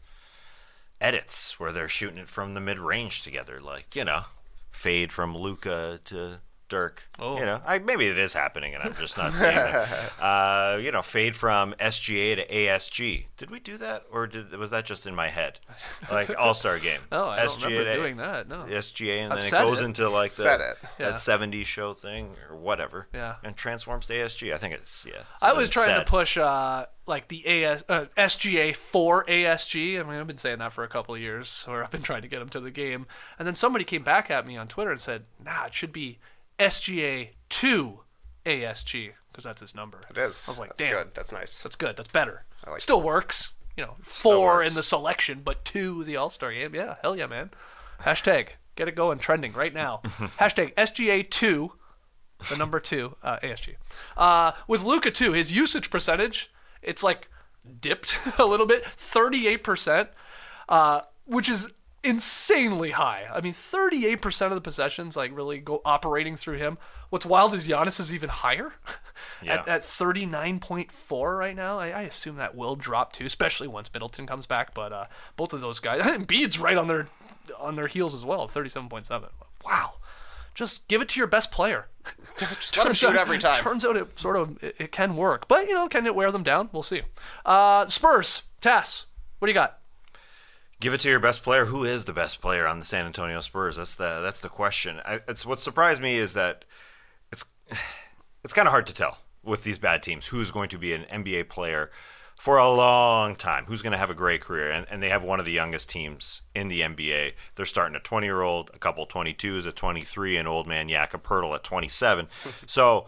edits where they're shooting it from the mid-range together? Like, you know, fade from Luka to Dirk. Oh. You know, I, maybe it is happening and I'm just not seeing it. Uh, you know, fade from S G A to A S G. Did we do that, or did, was that just in my head? Like All-Star Game. No, I S G A don't remember to doing that. No. S G A, and I've then it said goes it. into like Said the, it. Yeah. that seventies show thing or whatever. Yeah. And transforms to A S G. I think it's, yeah. I was trying said. to push uh, like the A S, uh, S G A for A S G. I mean, I've been saying that for a couple of years, or I've been trying to get them to the game. And then somebody came back at me on Twitter and said, nah, it should be S G A to A S G, because that's his number. It is. I was like, That's damn. good. That's nice. That's good. That's better. I like Still works. You know, four works. in the selection, but two the All-Star game. Yeah, hell yeah, man. Hashtag, get it going, trending right now. Hashtag S G A two, the number two, uh, A S G. Uh, with Luka, too, his usage percentage, it's like dipped a little bit, thirty-eight percent, uh, which is insanely high. I mean, thirty-eight percent of the possessions like really go operating through him. What's wild is Giannis is even higher Yeah. at, at thirty-nine point four right now. I, I assume that will drop too, especially once Middleton comes back. But uh, both of those guys, Embiid's right on their on their heels as well, thirty-seven point seven. Wow. Just give it to your best player. Just let him shoot every time. Turns out it sort of it, it can work, but you know, can it wear them down? We'll see. Uh, Spurs, Tass, what do you got? Give it to your best player. Who is the best player on the San Antonio Spurs? That's the that's the question. I, it's what surprised me is that it's it's kind of hard to tell with these bad teams who's going to be an N B A player for a long time, who's going to have a great career, and, and they have one of the youngest teams in the N B A. They're starting a twenty-year-old, a couple twenty-twos, a twenty-three, and old man Jakob Poeltl at twenty-seven. So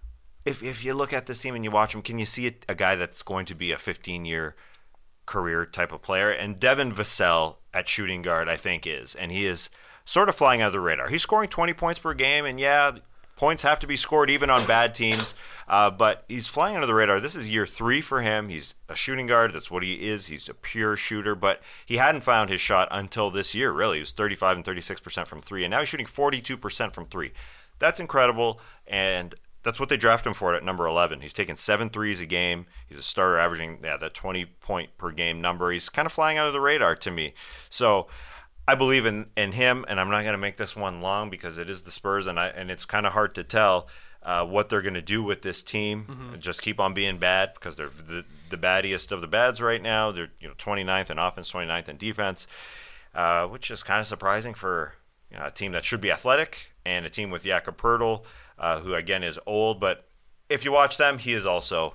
if if you look at this team and you watch them, can you see a, a guy that's going to be a fifteen-year career type of player? And Devin Vassell at shooting guard, I think, is. And he is sort of flying under the radar. He's scoring twenty points per game, and yeah, points have to be scored even on bad teams, uh, but he's flying under the radar. This is year three for him. He's a shooting guard. That's what he is. He's a pure shooter, but he hadn't found his shot until this year, really. He was thirty-five and thirty-six percent from three, and now he's shooting forty-two percent from three. That's incredible, and that's what they drafted him for at number eleven. He's taking seven threes a game. He's a starter averaging yeah, that twenty point per game number. He's kind of flying under the radar to me. So I believe in, in him, and I'm not going to make this one long because it is the Spurs, and I and it's kind of hard to tell uh, what they're going to do with this team. Mm-hmm. Just keep on being bad because they're the, the baddiest of the bads right now. They're you know twenty-ninth in offense, twenty-ninth in defense, uh, which is kind of surprising for you know, a team that should be athletic and a team with Jakob Poeltl, uh, who again is old. But if you watch them, he is also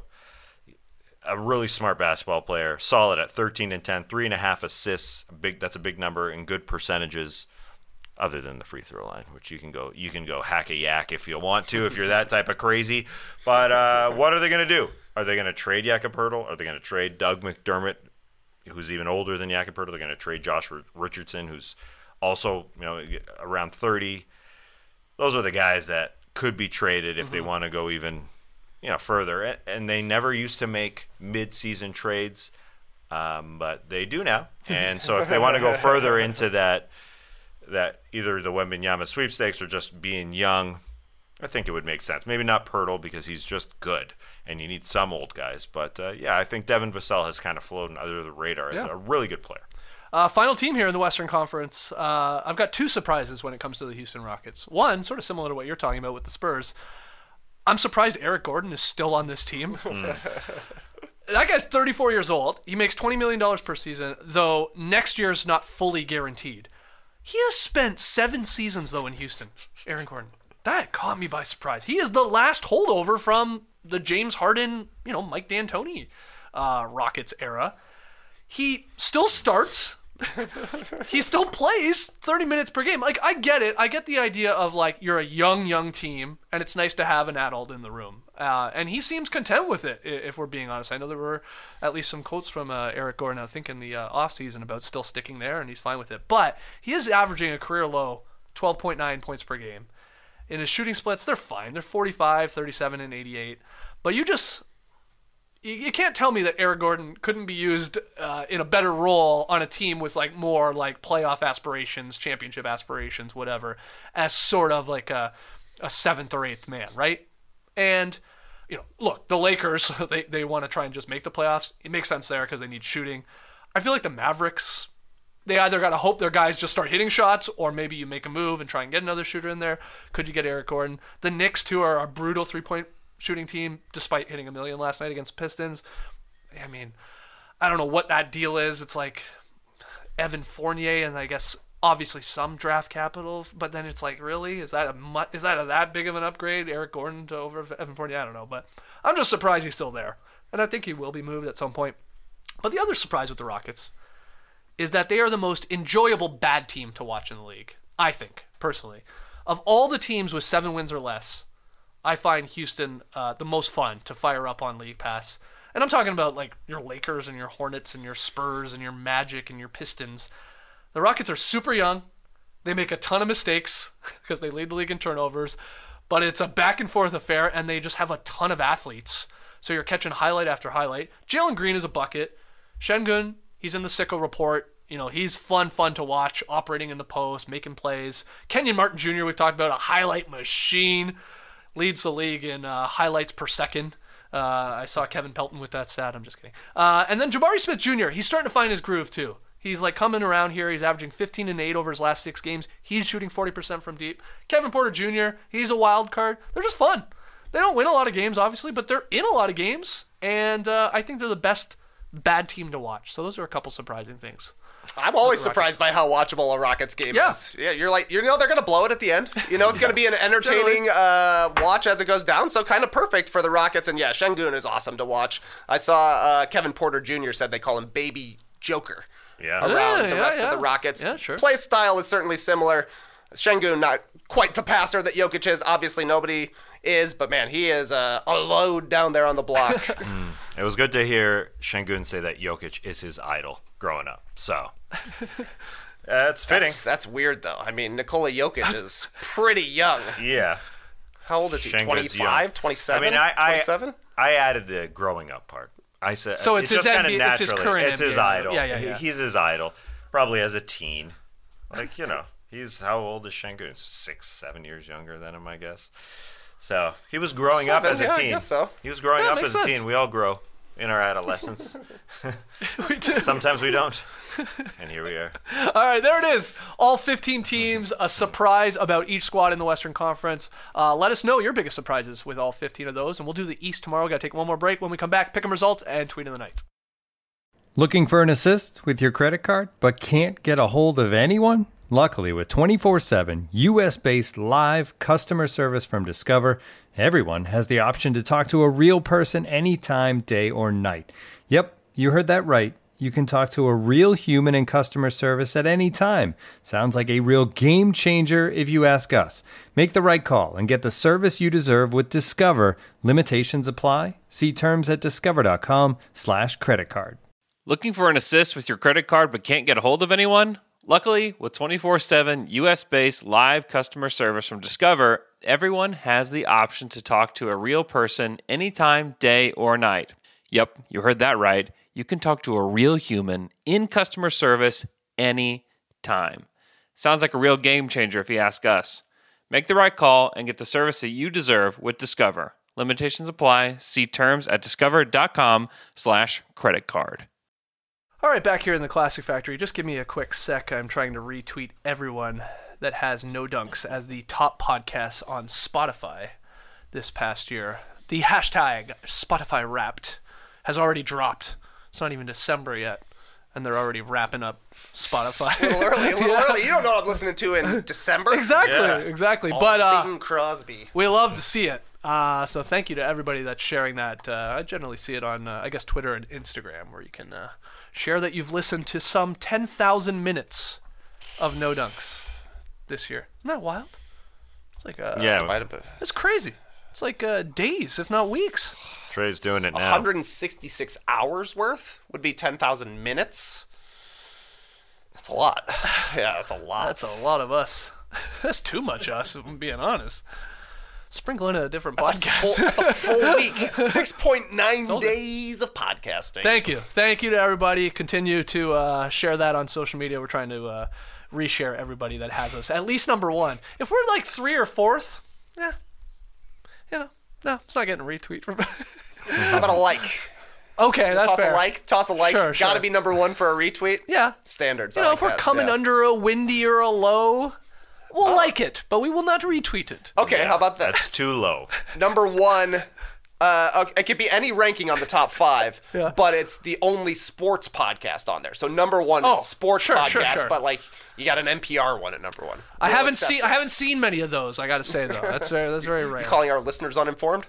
a really smart basketball player, solid at thirteen and ten, three and a half assists. Big, that's a big number, and good percentages. Other than the free throw line, which you can go, you can go hack a yak if you want to, if you're that type of crazy. But uh, what are they going to do? Are they going to trade Jakob Poeltl? Are they going to trade Doug McDermott, who's even older than Jakob Poeltl? They're going to trade Josh Richardson, who's also you know around thirty. Those are the guys that could be traded if mm-hmm. they want to go even. You know, further, and they never used to make mid-season trades, um, but they do now. And so, if they want to go further into that that either the Wembanyama sweepstakes or just being young, I think it would make sense. Maybe not Pirtle because he's just good and you need some old guys. But uh, yeah, I think Devin Vassell has kind of floated under the radar as Yeah. a really good player. Uh, final team here in the Western Conference. Uh, I've got two surprises when it comes to the Houston Rockets. One, sort of similar to what you're talking about with the Spurs. I'm surprised Eric Gordon is still on this team. That guy's thirty-four years old. He makes twenty million dollars per season, though next year's not fully guaranteed. He has spent seven seasons, though, in Houston, Aaron Gordon. That caught me by surprise. He is the last holdover from the James Harden, you know, Mike D'Antoni uh, Rockets era. He still starts. He still plays thirty minutes per game. Like, I get it. I get the idea of, like, you're a young, young team, and it's nice to have an adult in the room. Uh, and he seems content with it, if we're being honest. I know there were at least some quotes from uh, Eric Gordon, I think, in the uh, offseason about still sticking there, and he's fine with it. But he is averaging a career low twelve point nine points per game. In his shooting splits, they're fine. They're forty-five, thirty-seven, and eighty-eight. But you just... You can't tell me that Eric Gordon couldn't be used uh, in a better role on a team with like more like playoff aspirations, championship aspirations, whatever, as sort of like a, a seventh or eighth man, right? And, you know, look, the Lakers, they, they want to try and just make the playoffs. It makes sense there because they need shooting. I feel like the Mavericks, they either got to hope their guys just start hitting shots or maybe you make a move and try and get another shooter in there. Could you get Eric Gordon? The Knicks, too, are a brutal three-point shooting team, despite hitting a million last night against Pistons. I mean, I don't know what that deal is. It's like Evan Fournier and I guess obviously some draft capital, but then it's like, really? Is that a mu- is that a that big of an upgrade, Eric Gordon to over Evan Fournier? I don't know, but I'm just surprised he's still there. And I think he will be moved at some point. But the other surprise with the Rockets is that they are the most enjoyable bad team to watch in the league, I think, personally. Of all the teams with seven wins or less, I find Houston uh, the most fun to fire up on League Pass. And I'm talking about like your Lakers and your Hornets and your Spurs and your Magic and your Pistons. The Rockets are super young. They make a ton of mistakes because they lead the league in turnovers. But it's a back and forth affair, and they just have a ton of athletes. So you're catching highlight after highlight. Jalen Green is a bucket. Şengün, he's in the Sicko report. You know, he's fun, fun to watch, operating in the post, making plays. Kenyon Martin Junior, we've talked about, a highlight machine. Leads the league in uh, highlights per second. Uh, I saw Kevin Pelton with that stat. I'm just kidding. Uh, and then Jabari Smith Junior, he's starting to find his groove too. He's like coming around here. He's averaging fifteen and eight over his last six games. He's shooting forty percent from deep. Kevin Porter Junior, he's a wild card. They're just fun. They don't win a lot of games, obviously, but they're in a lot of games. And uh, I think they're the best bad team to watch. So those are a couple surprising things. I'm always surprised by how watchable a Rockets game Yeah. is. Yeah, you're like, you know, they're going to blow it at the end. You know, it's going to be an entertaining uh, watch as it goes down. So kind of perfect for the Rockets. And yeah, Şengün is awesome to watch. I saw uh, Kevin Porter Junior said they call him Baby Joker. Yeah. Around Yeah, the yeah, rest yeah. of the Rockets. Yeah, sure. Play style is certainly similar. Şengün, not quite the passer that Jokic is. Obviously, nobody is, but man, he is uh, a load down there on the block. mm. It was good to hear Şengün say that Jokic is his idol growing up. So that's fitting. That's, that's weird, though. I mean, Nikola Jokic is pretty young. Yeah. How old is he? Şengün's twenty-five, young. twenty-seven, I mean, I, I, twenty-seven? I added the growing up part. I said So it's it his just kind N B A of it's his naturally. current It's his N B A. idol. Yeah, yeah, yeah. He's his idol. Probably as a teen. Like, you know, he's how old is Şengün? Six, seven years younger than him, I guess. So he was growing Seven, up as a yeah, I teen. guess so. He was growing Yeah, up makes as a sense. teen. We all grow in our adolescence. Sometimes we don't. And here we are. All right, there it is. All fifteen teams, a surprise about each squad in the Western Conference. Uh, let us know your biggest surprises with all fifteen of those, and we'll do the East tomorrow. Got to take one more break. When we come back, pick 'em results and tweet of the night. Looking for an assist with your credit card, but can't get a hold of anyone? Luckily, with twenty-four seven U S-based live customer service from Discover, everyone has the option to talk to a real person anytime, day or night. Yep, you heard that right. You can talk to a real human in customer service at any time. Sounds like a real game changer if you ask us. Make the right call and get the service you deserve with Discover. Limitations apply. See terms at discover.com slash credit card. Looking for an assist with your credit card but can't get a hold of anyone? Luckily, with twenty-four seven U S-based live customer service from Discover, everyone has the option to talk to a real person anytime, day or night. Yep, you heard that right. You can talk to a real human in customer service anytime. Sounds like a real game changer if you ask us. Make the right call and get the service that you deserve with Discover. Limitations apply. See terms at discover.com slash credit card. All right, back here in the Classic Factory, just give me a quick sec. I'm trying to retweet everyone that has No Dunks as the top podcasts on Spotify this past year. The hashtag Spotify Wrapped has already dropped. It's not even December yet, and they're already wrapping up Spotify. A little early, a little Yeah. early. You don't know what I'm listening to in December. Exactly, Yeah. exactly. All But uh, Bing Crosby. we love to see it. Uh, so thank you to everybody that's sharing that. Uh, I generally see it on, uh, I guess, Twitter and Instagram, where you can uh, share that you've listened to some ten thousand minutes of No Dunks this year. Isn't that wild? It's like uh, Yeah. it's crazy. It's like uh, days, if not weeks. Trey's doing it now. one hundred sixty-six hours worth would be ten thousand minutes. That's a lot. Yeah, that's a lot. That's a lot of us. That's too much us, if I'm being honest. Sprinkle in a different That's podcast. A full, that's a full week. six point nine days of podcasting. Thank you. Thank you to everybody. Continue to uh, share that on social media. We're trying to uh, reshare everybody that has us. At least number one. If we're like three or fourth, yeah, you know, no, it's not getting a retweet from. How about a like? Okay, that's toss fair. a like. Toss a like. Sure, Gotta sure. be number one for a retweet. Yeah. Standards. You I know, like if we're that. coming Yeah. under a windy or a low, we'll like it, but we will not retweet it. Okay, how about this? That's too low. Number one, uh, okay, it could be any ranking on the top five, Yeah. but it's the only sports podcast on there. So number one, Oh, sports sure, podcast, sure, sure. but like you got an N P R one at number one. I We'll haven't accept seen. it. I haven't seen many of those. I got to say though, that's very, that's very rare. You calling our listeners uninformed?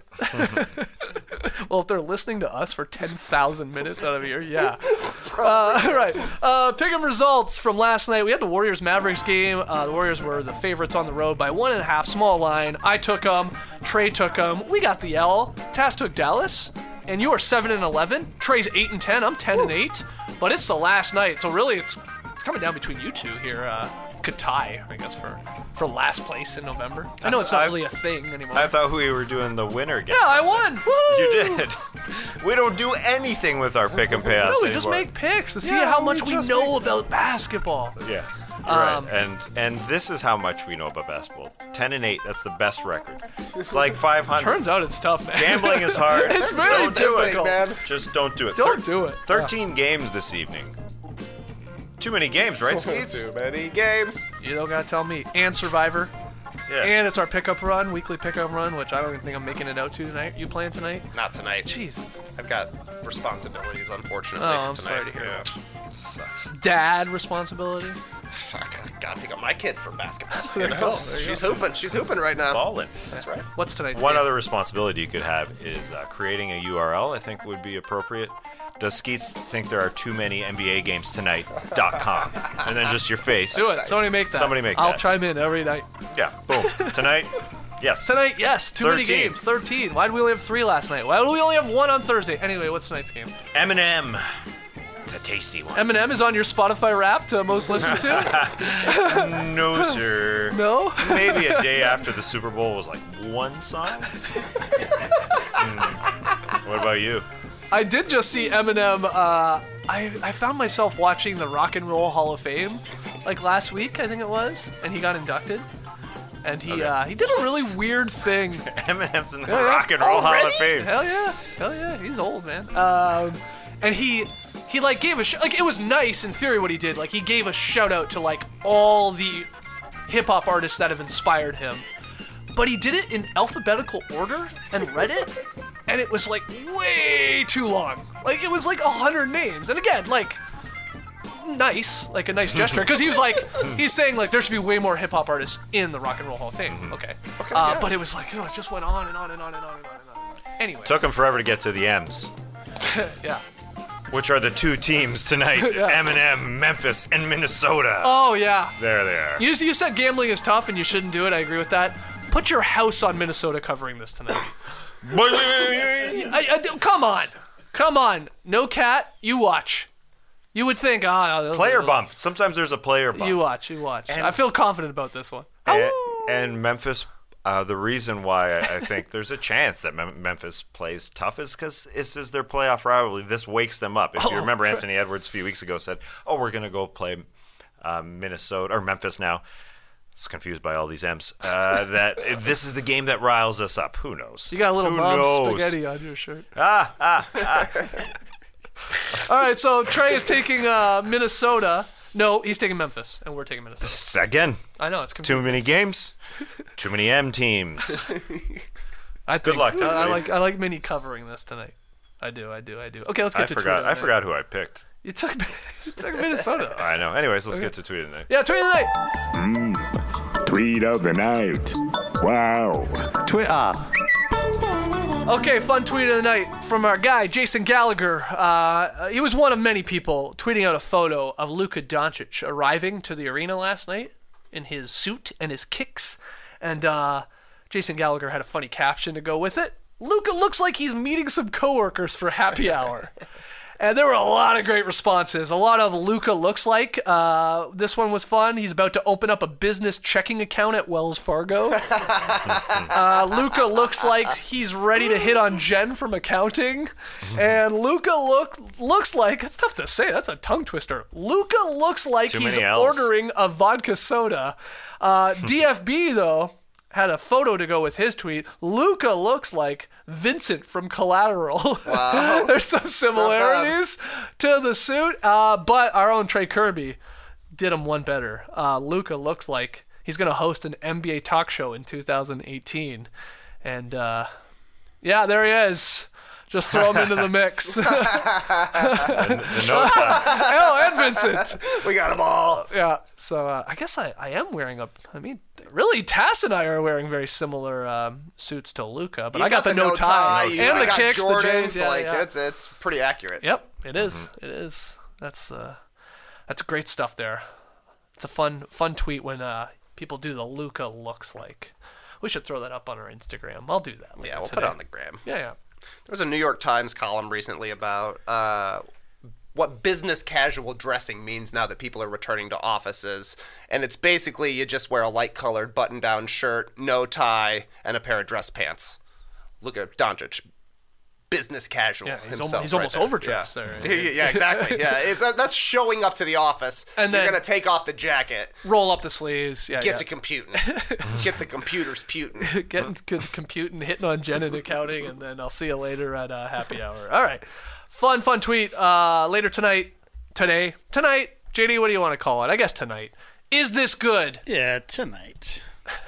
Well, if they're listening to us for ten thousand minutes out of a year, yeah. Uh, all right. Uh, Pick'em results from last night. We had the Warriors-Mavericks game. Uh, the Warriors were the favorites on the road by one and a half, small line. I took them. Trey took them. We got the L. Taz took Dallas. And you are seven and eleven. Trey's eight and ten. I'm ten and eight. But it's the last night, so really it's it's coming down between you two here. Uh, could tie, I guess, for for last place in November. I know it's not I- really a thing anymore. I thought we were doing the winner game. yeah, I won. Woo! You did. We don't do anything with our pick and payouts No, we anymore. just make picks to see Yeah, how much we we, just know about basketball. Yeah. Um, right. And and this is how much we know about basketball. Ten and eight. That's the best record. It's like five hundred. Turns out it's tough, man. Gambling is hard. It's very don't do it, difficult. man. Just don't do it. Don't do it. Thirteen games this evening. Too many games, right, Skeets? Too many games. You don't gotta tell me. And Survivor. Yeah. And it's our pickup run, weekly pickup run, which I don't even think I'm making it out to tonight. You playing tonight? Not tonight. Jesus. I've got responsibilities, unfortunately. Oh, I'm tonight. sorry to hear yeah. that. Sucks. Dad responsibility. Fuck, I gotta pick up my kid for basketball. There you you know? go, there you She's go. hooping. She's hooping right now. Ballin'. That's right. What's tonight's One game? other responsibility you could have is uh, creating a U R L. I think would be appropriate. Does Skeets think there are too many N B A games tonight? dot com, and then just your face. Do it. Somebody make that. Somebody make I'll that. chime in every night. Yeah. Boom. Tonight. Yes. Tonight, yes. Too many thirteen. games. thirteen. Why did we only have three last night? Why did we only have one on Thursday? Anyway, what's tonight's game? Eminem. It's a tasty one. Eminem is on your Spotify Wrapped uh, most listened to? No, sir. No? Maybe a day after the Super Bowl was like one song. Hmm. What about you? I did just see Eminem. Uh, I, I found myself watching the Rock and Roll Hall of Fame like last week, I think it was, and he got inducted. And he Okay. uh, he did a really weird thing. Eminem's in the Yeah, yeah. Rock and Roll Hall of Already? Fame. Hell yeah, hell yeah, he's old, man. Um, and he he like gave a sh- like it was nice in theory what he did. Like he gave a shout out to like all the hip hop artists that have inspired him. But he did it in alphabetical order and read it, and it was like way too long. Like it was like a hundred names. And again, like nice, like a nice gesture, because he was like he's saying like there should be way more hip hop artists in the Rock and Roll Hall of Fame. Okay, Okay, uh, yeah. but it was like oh, it just went on and on and on and on and on and on. And on. Anyway, Took him forever to get to the M's, yeah. which are the two teams tonight: Yeah. Eminem, Memphis, and Minnesota. Oh yeah. There they are. You you said gambling is tough and you shouldn't do it. I agree with that. Put your house on Minnesota covering this tonight. I, I, come on, come on. No cat. You watch. You would think, ah, Player bump. Sometimes there's a player bump. You watch. You watch. And- I feel confident about this one. And, and Memphis, uh, the reason why I, I think there's a chance that Mem- Memphis plays tough is because this is their playoff rivalry. This wakes them up. If you Oh, remember, right. Anthony Edwards a few weeks ago said, "Oh, we're going to go play uh, Minnesota or Memphis now. I was confused by all these M's. Uh, that this is the game that riles us up. Who knows? You got a little Who mom's knows? spaghetti on your shirt. Ah, ah, ah. All right, so Trey is taking uh, Minnesota. No, he's taking Memphis, and we're taking Minnesota. Again. I know, it's confusing. Too many games. Too many M teams. I Good think, luck, Tom. I, I like I like Minnie covering this tonight. I do, I do, I do. Okay, let's get I to forgot. Twitter. I forgot who I picked. You took you took Minnesota. I know. Anyways, let's Okay. get to tweet of the night. Yeah, tweet of the night. Mm, tweet of the night. Wow. Twitter. Okay, fun tweet of the night from our guy, Jason Gallagher. Uh, he was one of many people tweeting out a photo of Luka Doncic arriving to the arena last night in his suit and his kicks. And uh, Jason Gallagher had a funny caption to go with it. Luka looks like he's meeting some coworkers for happy hour. And there were a lot of great responses. A lot of Luka looks like. Uh, this one was fun. He's about to open up a business checking account at Wells Fargo. uh, Luka looks like he's ready to hit on Jen from accounting. And Luka look looks like, it's tough to say, that's a tongue twister. Luka looks like Too he's many L's. ordering a vodka soda. Uh, D F B, though, had a photo to go with his tweet. Luka looks like Vincent from Collateral. Wow. There's some similarities to the suit, uh, but our own Trey Kirby did him one better. Uh, Luka looks like he's going to host an N B A talk show in two thousand eighteen. And, uh, yeah, there he is. Just throw him into the mix. The, the note Oh, and Vincent. We got them all. Yeah, so uh, I guess I, I am wearing a... I mean, really, Tass and I are wearing very similar um, suits to Luka, but You I got, the no tie, you and the got kicks, Jordans, the J's. Yeah, like yeah. it's it's pretty accurate. Yep, it is. It is. That's uh, that's great stuff there. It's a fun fun tweet when uh, people do the Luka looks like. We should throw that up on our Instagram. I'll do that. Yeah, we'll today. put it on the gram. Yeah, yeah. There was a New York Times column recently about uh, what business casual dressing means now that people are returning to offices. And it's basically you just wear a light-colored button-down shirt, no tie, and a pair of dress pants. Look at Doncic. Business casual Yeah, he's, himself. almost, he's right almost there. overdressed yeah. there. Yeah, yeah, exactly. Yeah, it's, that, that's showing up to the office. And You're then- going to take off the jacket. Roll up the sleeves. Yeah, Get yeah. to computing. Get the computers puting. Getting to computing, hitting on Jen and accounting, and then I'll see you later at uh, happy hour. All right. Fun, fun tweet. Uh, later tonight, today, tonight, J D, what do you want to call it? I guess tonight. Is this good? Yeah, tonight.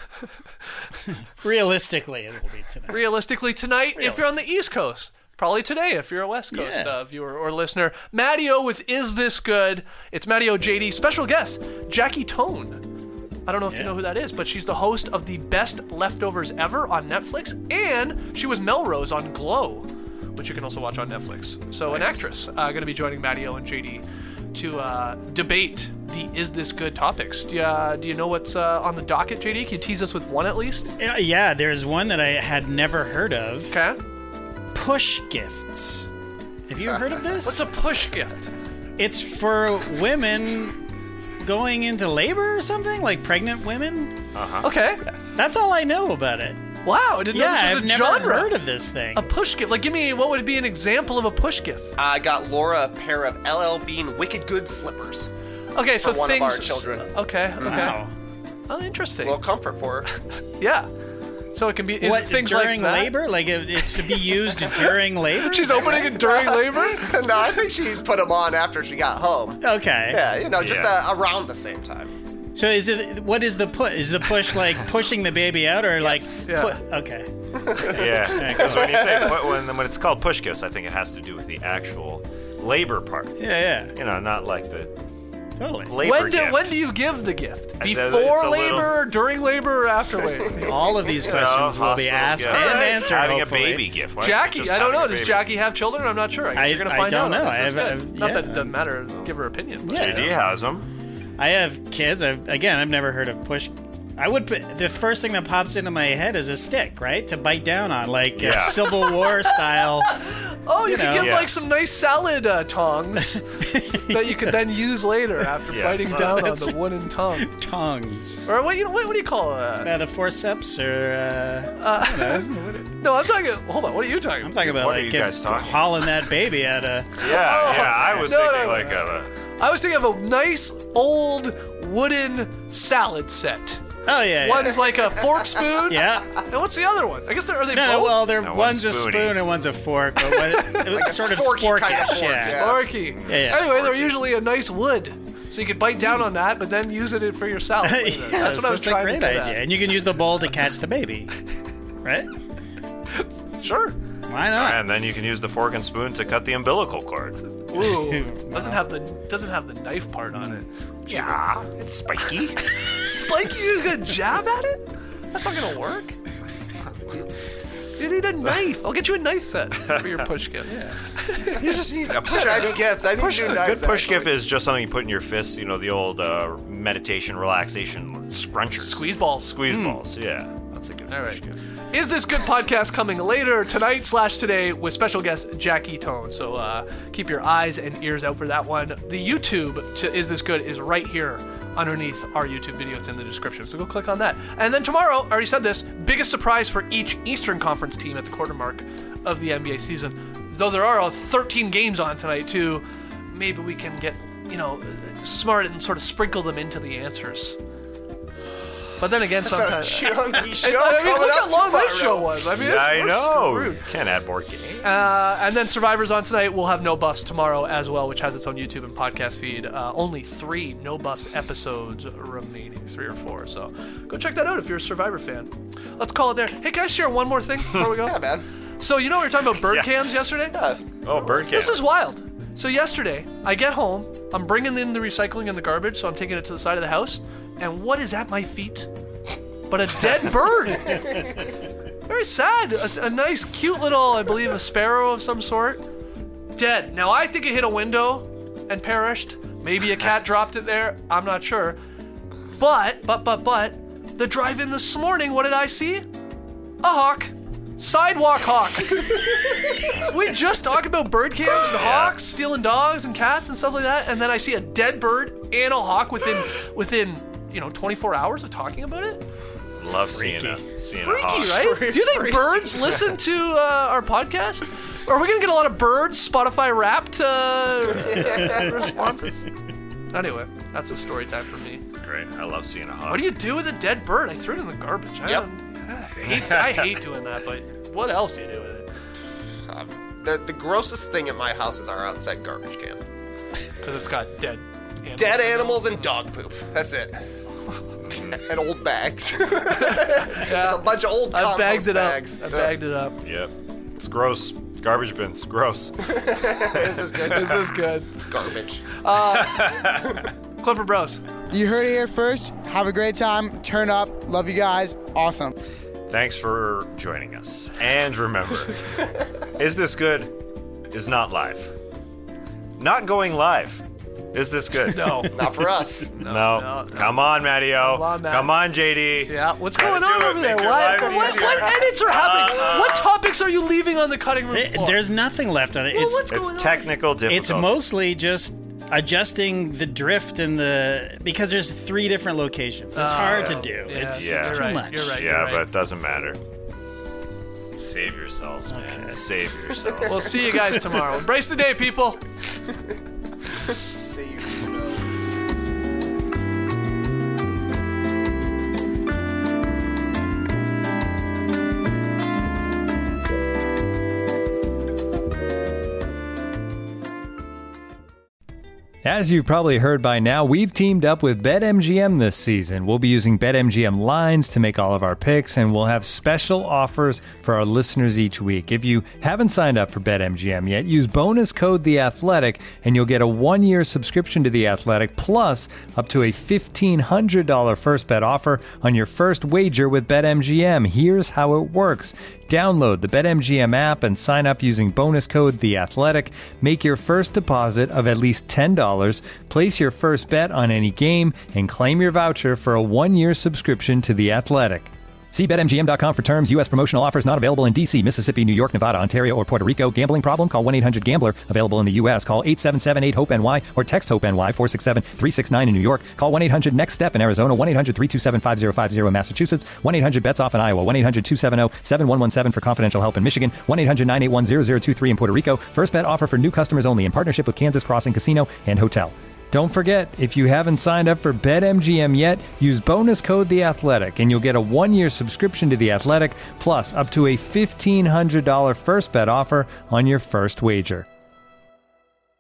Realistically, it will be tonight. Realistically, tonight, if you're on the East Coast. Probably today if you're a West Coast Yeah. uh, viewer or listener. Mattio with Is This Good? It's Mattio J D. Special guest, Jackie Tone. I don't know if you know who that is, but she's the host of the Best Leftovers Ever on Netflix, and she was Melrose on Glow, which you can also watch on Netflix. So an Nice. actress uh, going to be joining Mattio and J D to uh, debate the Is This Good topics. Do you, uh, do you know what's uh, on the docket, J D? Can you tease us with one at least? Yeah, yeah, there's one that I had never heard of. Okay. Push gifts. Have you heard of this? What's a push gift? It's for women going into labor or something, like pregnant women. Uh-huh. Okay. That's all I know about it. Wow, I didn't yeah, know this was I've a never genre. heard of this thing. A push gift. Like, give me, what would be an example of a push gift? I got Laura a pair of L L Bean Wicked Good slippers. Okay, so for one things. of our children. Okay, okay. Wow. Oh, interesting. A little comfort for her. Yeah. So it can be is What, it things during like that? labor? Like it- it's to be used during labor? She's opening it during labor? No, I think she put them on after she got home. Okay. Yeah, you know, just Yeah. Uh, around the same time. So is it? What is the push? Is the push like pushing the baby out, or like? Yeah. Put, okay. Yeah, because when you say pu- when when it's called push gifts, I think it has to do with the actual labor part. Yeah, yeah. You know, not like the Totally. labor When do gift. when do you give the gift? I- it's a Before little- labor, during labor, or after labor? All of these You know, questions will be hospital asked gift. and Right. answered. Having hopefully. a baby gift. Why not Jackie, just I don't having know. a Does baby? Jackie have children? I'm not sure. I guess I- you're gonna I find don't out. know. This I is have- good. I've- Not yeah. that it doesn't matter. Give her opinion. But Yeah. J D has them. I have kids. I've, again, I've never heard of push. I would put the first thing that pops into my head is a stick, right, to bite down on, like Yeah. uh, Civil War style. Oh, you, You could know. get Yeah. like some nice salad uh, tongs that you could then use later after Yes. biting Uh, down on that's- the wooden tongue. Tongs. Or what you know? What, what do you call that? Uh, the forceps or uh, I don't know. What- No, I'm talking. Hold on. What are you talking? I'm talking about What are like you get- guys talking? hauling that baby out of. Yeah, Oh, yeah. I was no, thinking no, no, like no. of a. I was thinking of a nice old wooden salad set. Oh yeah. One yeah. is like a fork spoon. Yeah. And what's the other one? I guess they're are they No, both? no, well, they're No, one's one's a spoony. spoon and one's a fork, but what, it, Like a it's sort of sporky sporkish. kind of fork, yeah. yeah. Sparky. Yeah, yeah. Anyway, they're usually a nice wood, so you could bite down on that, but then use it for your salad. later. Yes, That's what I was that's a trying great to get idea, at. and you can use the bowl to catch the baby, right? Sure. Why not? And then you can use the fork and spoon to cut the umbilical cord. Ooh, doesn't have the doesn't have the knife part on it. Yeah, it's spiky. Spiky, you gonna jab at it? That's not gonna work. You need a knife. I'll get you a knife set for your push gift. You just need a push. Nice gift. I need Push, new a knives, good push actually. gift is just something you put in your fists. You know, the old uh, meditation, relaxation scrunchers. Squeeze balls. Squeeze balls. Yeah, that's a good All push right. gift. Is This Good podcast coming later tonight slash today with special guest Jackie Tone. So uh, keep your eyes and ears out for that one. The YouTube to Is This Good is right here underneath our YouTube video. It's in the description. So go click on that. And then tomorrow, I already said this, biggest surprise for each Eastern Conference team at the quarter mark of the N B A season. Though there are uh, thirteen games on tonight too, maybe we can get, you know, smart and sort of sprinkle them into the answers. But then again, That's a sometimes chunky show I mean, coming look up how long this tomorrow. show was. I mean, Yeah, it's, I we're know. screwed. Can't add more games. Uh, and then Survivor's on tonight. We'll have No Buffs tomorrow as well, which has its own YouTube and podcast feed. Uh, only three No Buffs episodes remaining, three or four. So go check that out if you're a Survivor fan. Let's call it there. Hey, can I share one more thing before we go? Yeah, man. So you know we were talking about bird Yeah. cams yesterday? Oh, bird cam. This is wild. So yesterday, I get home, I'm bringing in the recycling and the garbage, so I'm taking it to the side of the house, and what is at my feet but a dead bird? Very sad. A, a nice, cute little, I believe, a sparrow of some sort. Dead. Now, I think it hit a window and perished. Maybe a cat dropped it there. I'm not sure. But, but, but, but, the drive-in this morning, what did I see? A hawk. Sidewalk hawk. We just talked about bird cams and hawks stealing dogs and cats and stuff like that, and then I see a dead bird and a hawk within within you know twenty-four hours of talking about it. Love seeing a seeing a Freaky, hawk. right? Do you think birds listen to uh, our podcast? Or are we gonna get a lot of birds Spotify Wrapped uh, responses? Anyway, that's a story time for me. Great. I love seeing a hawk. What do you do with a dead bird? I threw it in the garbage. I, Yep. don't- I hate, I hate doing that, but what else do you do with it? Um, the, the grossest thing at my house is our outside garbage can. Because it's got dead animals. Dead animals and dog poop. That's it. And old bags. yeah. A bunch of old I compost bagged it bags. up. I bagged it up. Yep. It's gross. Garbage bins. Gross. Is this good? Is this good? Garbage. Uh, Clipper Bros. You heard it here first. Have a great time. Turn up. Love you guys. Awesome. Thanks for joining us. And remember, Is This Good is not live. Not going live. Is this good? No. Not for us. No. No, no. Come on, Matty-O. Come on, Matt. Come on, J D. Yeah, what's Gotta going on do it. over there? Make their What, lives what, easier. what edits are happening? Uh, what topics are you leaving on the cutting room There- floor? There's nothing left on it. Well, It's what's It's going on? technical difficulty. it's mostly just adjusting the drift and the because there's three different locations. It's Oh, hard yeah. to do. Yeah, it's yeah. it's you're too right, much. you're right. Yeah, but it doesn't matter. Save yourselves, man. Okay. Save yourselves. We'll see you guys tomorrow. Embrace the day, people. See you. As you've probably heard by now, we've teamed up with BetMGM this season. We'll be using BetMGM lines to make all of our picks, and we'll have special offers for our listeners each week. If you haven't signed up for BetMGM yet, use bonus code The Athletic, and you'll get a one-year subscription to The Athletic, plus up to a fifteen hundred dollars first bet offer on your first wager with BetMGM. Here's how it works. Download the BetMGM app and sign up using bonus code The Athletic. Make your first deposit of at least ten dollars, place your first bet on any game, and claim your voucher for a one-year subscription to The Athletic. See Bet M G M dot com for terms. U S promotional offers not available in D C, Mississippi, New York, Nevada, Ontario, or Puerto Rico. Gambling problem? Call one eight hundred gambler. Available in the U S. Call eight seven seven eight hope N Y or text HOPE-NY four six seven three six nine in New York. Call one eight hundred next step in Arizona. one eight hundred three two seven five zero five zero in Massachusetts. one eight hundred bets off in Iowa. one eight hundred two seven zero seven one one seven for confidential help in Michigan. one eight hundred nine eight one zero zero two three in Puerto Rico. First bet offer for new customers only in partnership with Kansas Crossing Casino and Hotel. Don't forget, if you haven't signed up for BetMGM yet, use bonus code The Athletic, and you'll get a one-year subscription to The Athletic, plus up to a fifteen hundred dollars first bet offer on your first wager.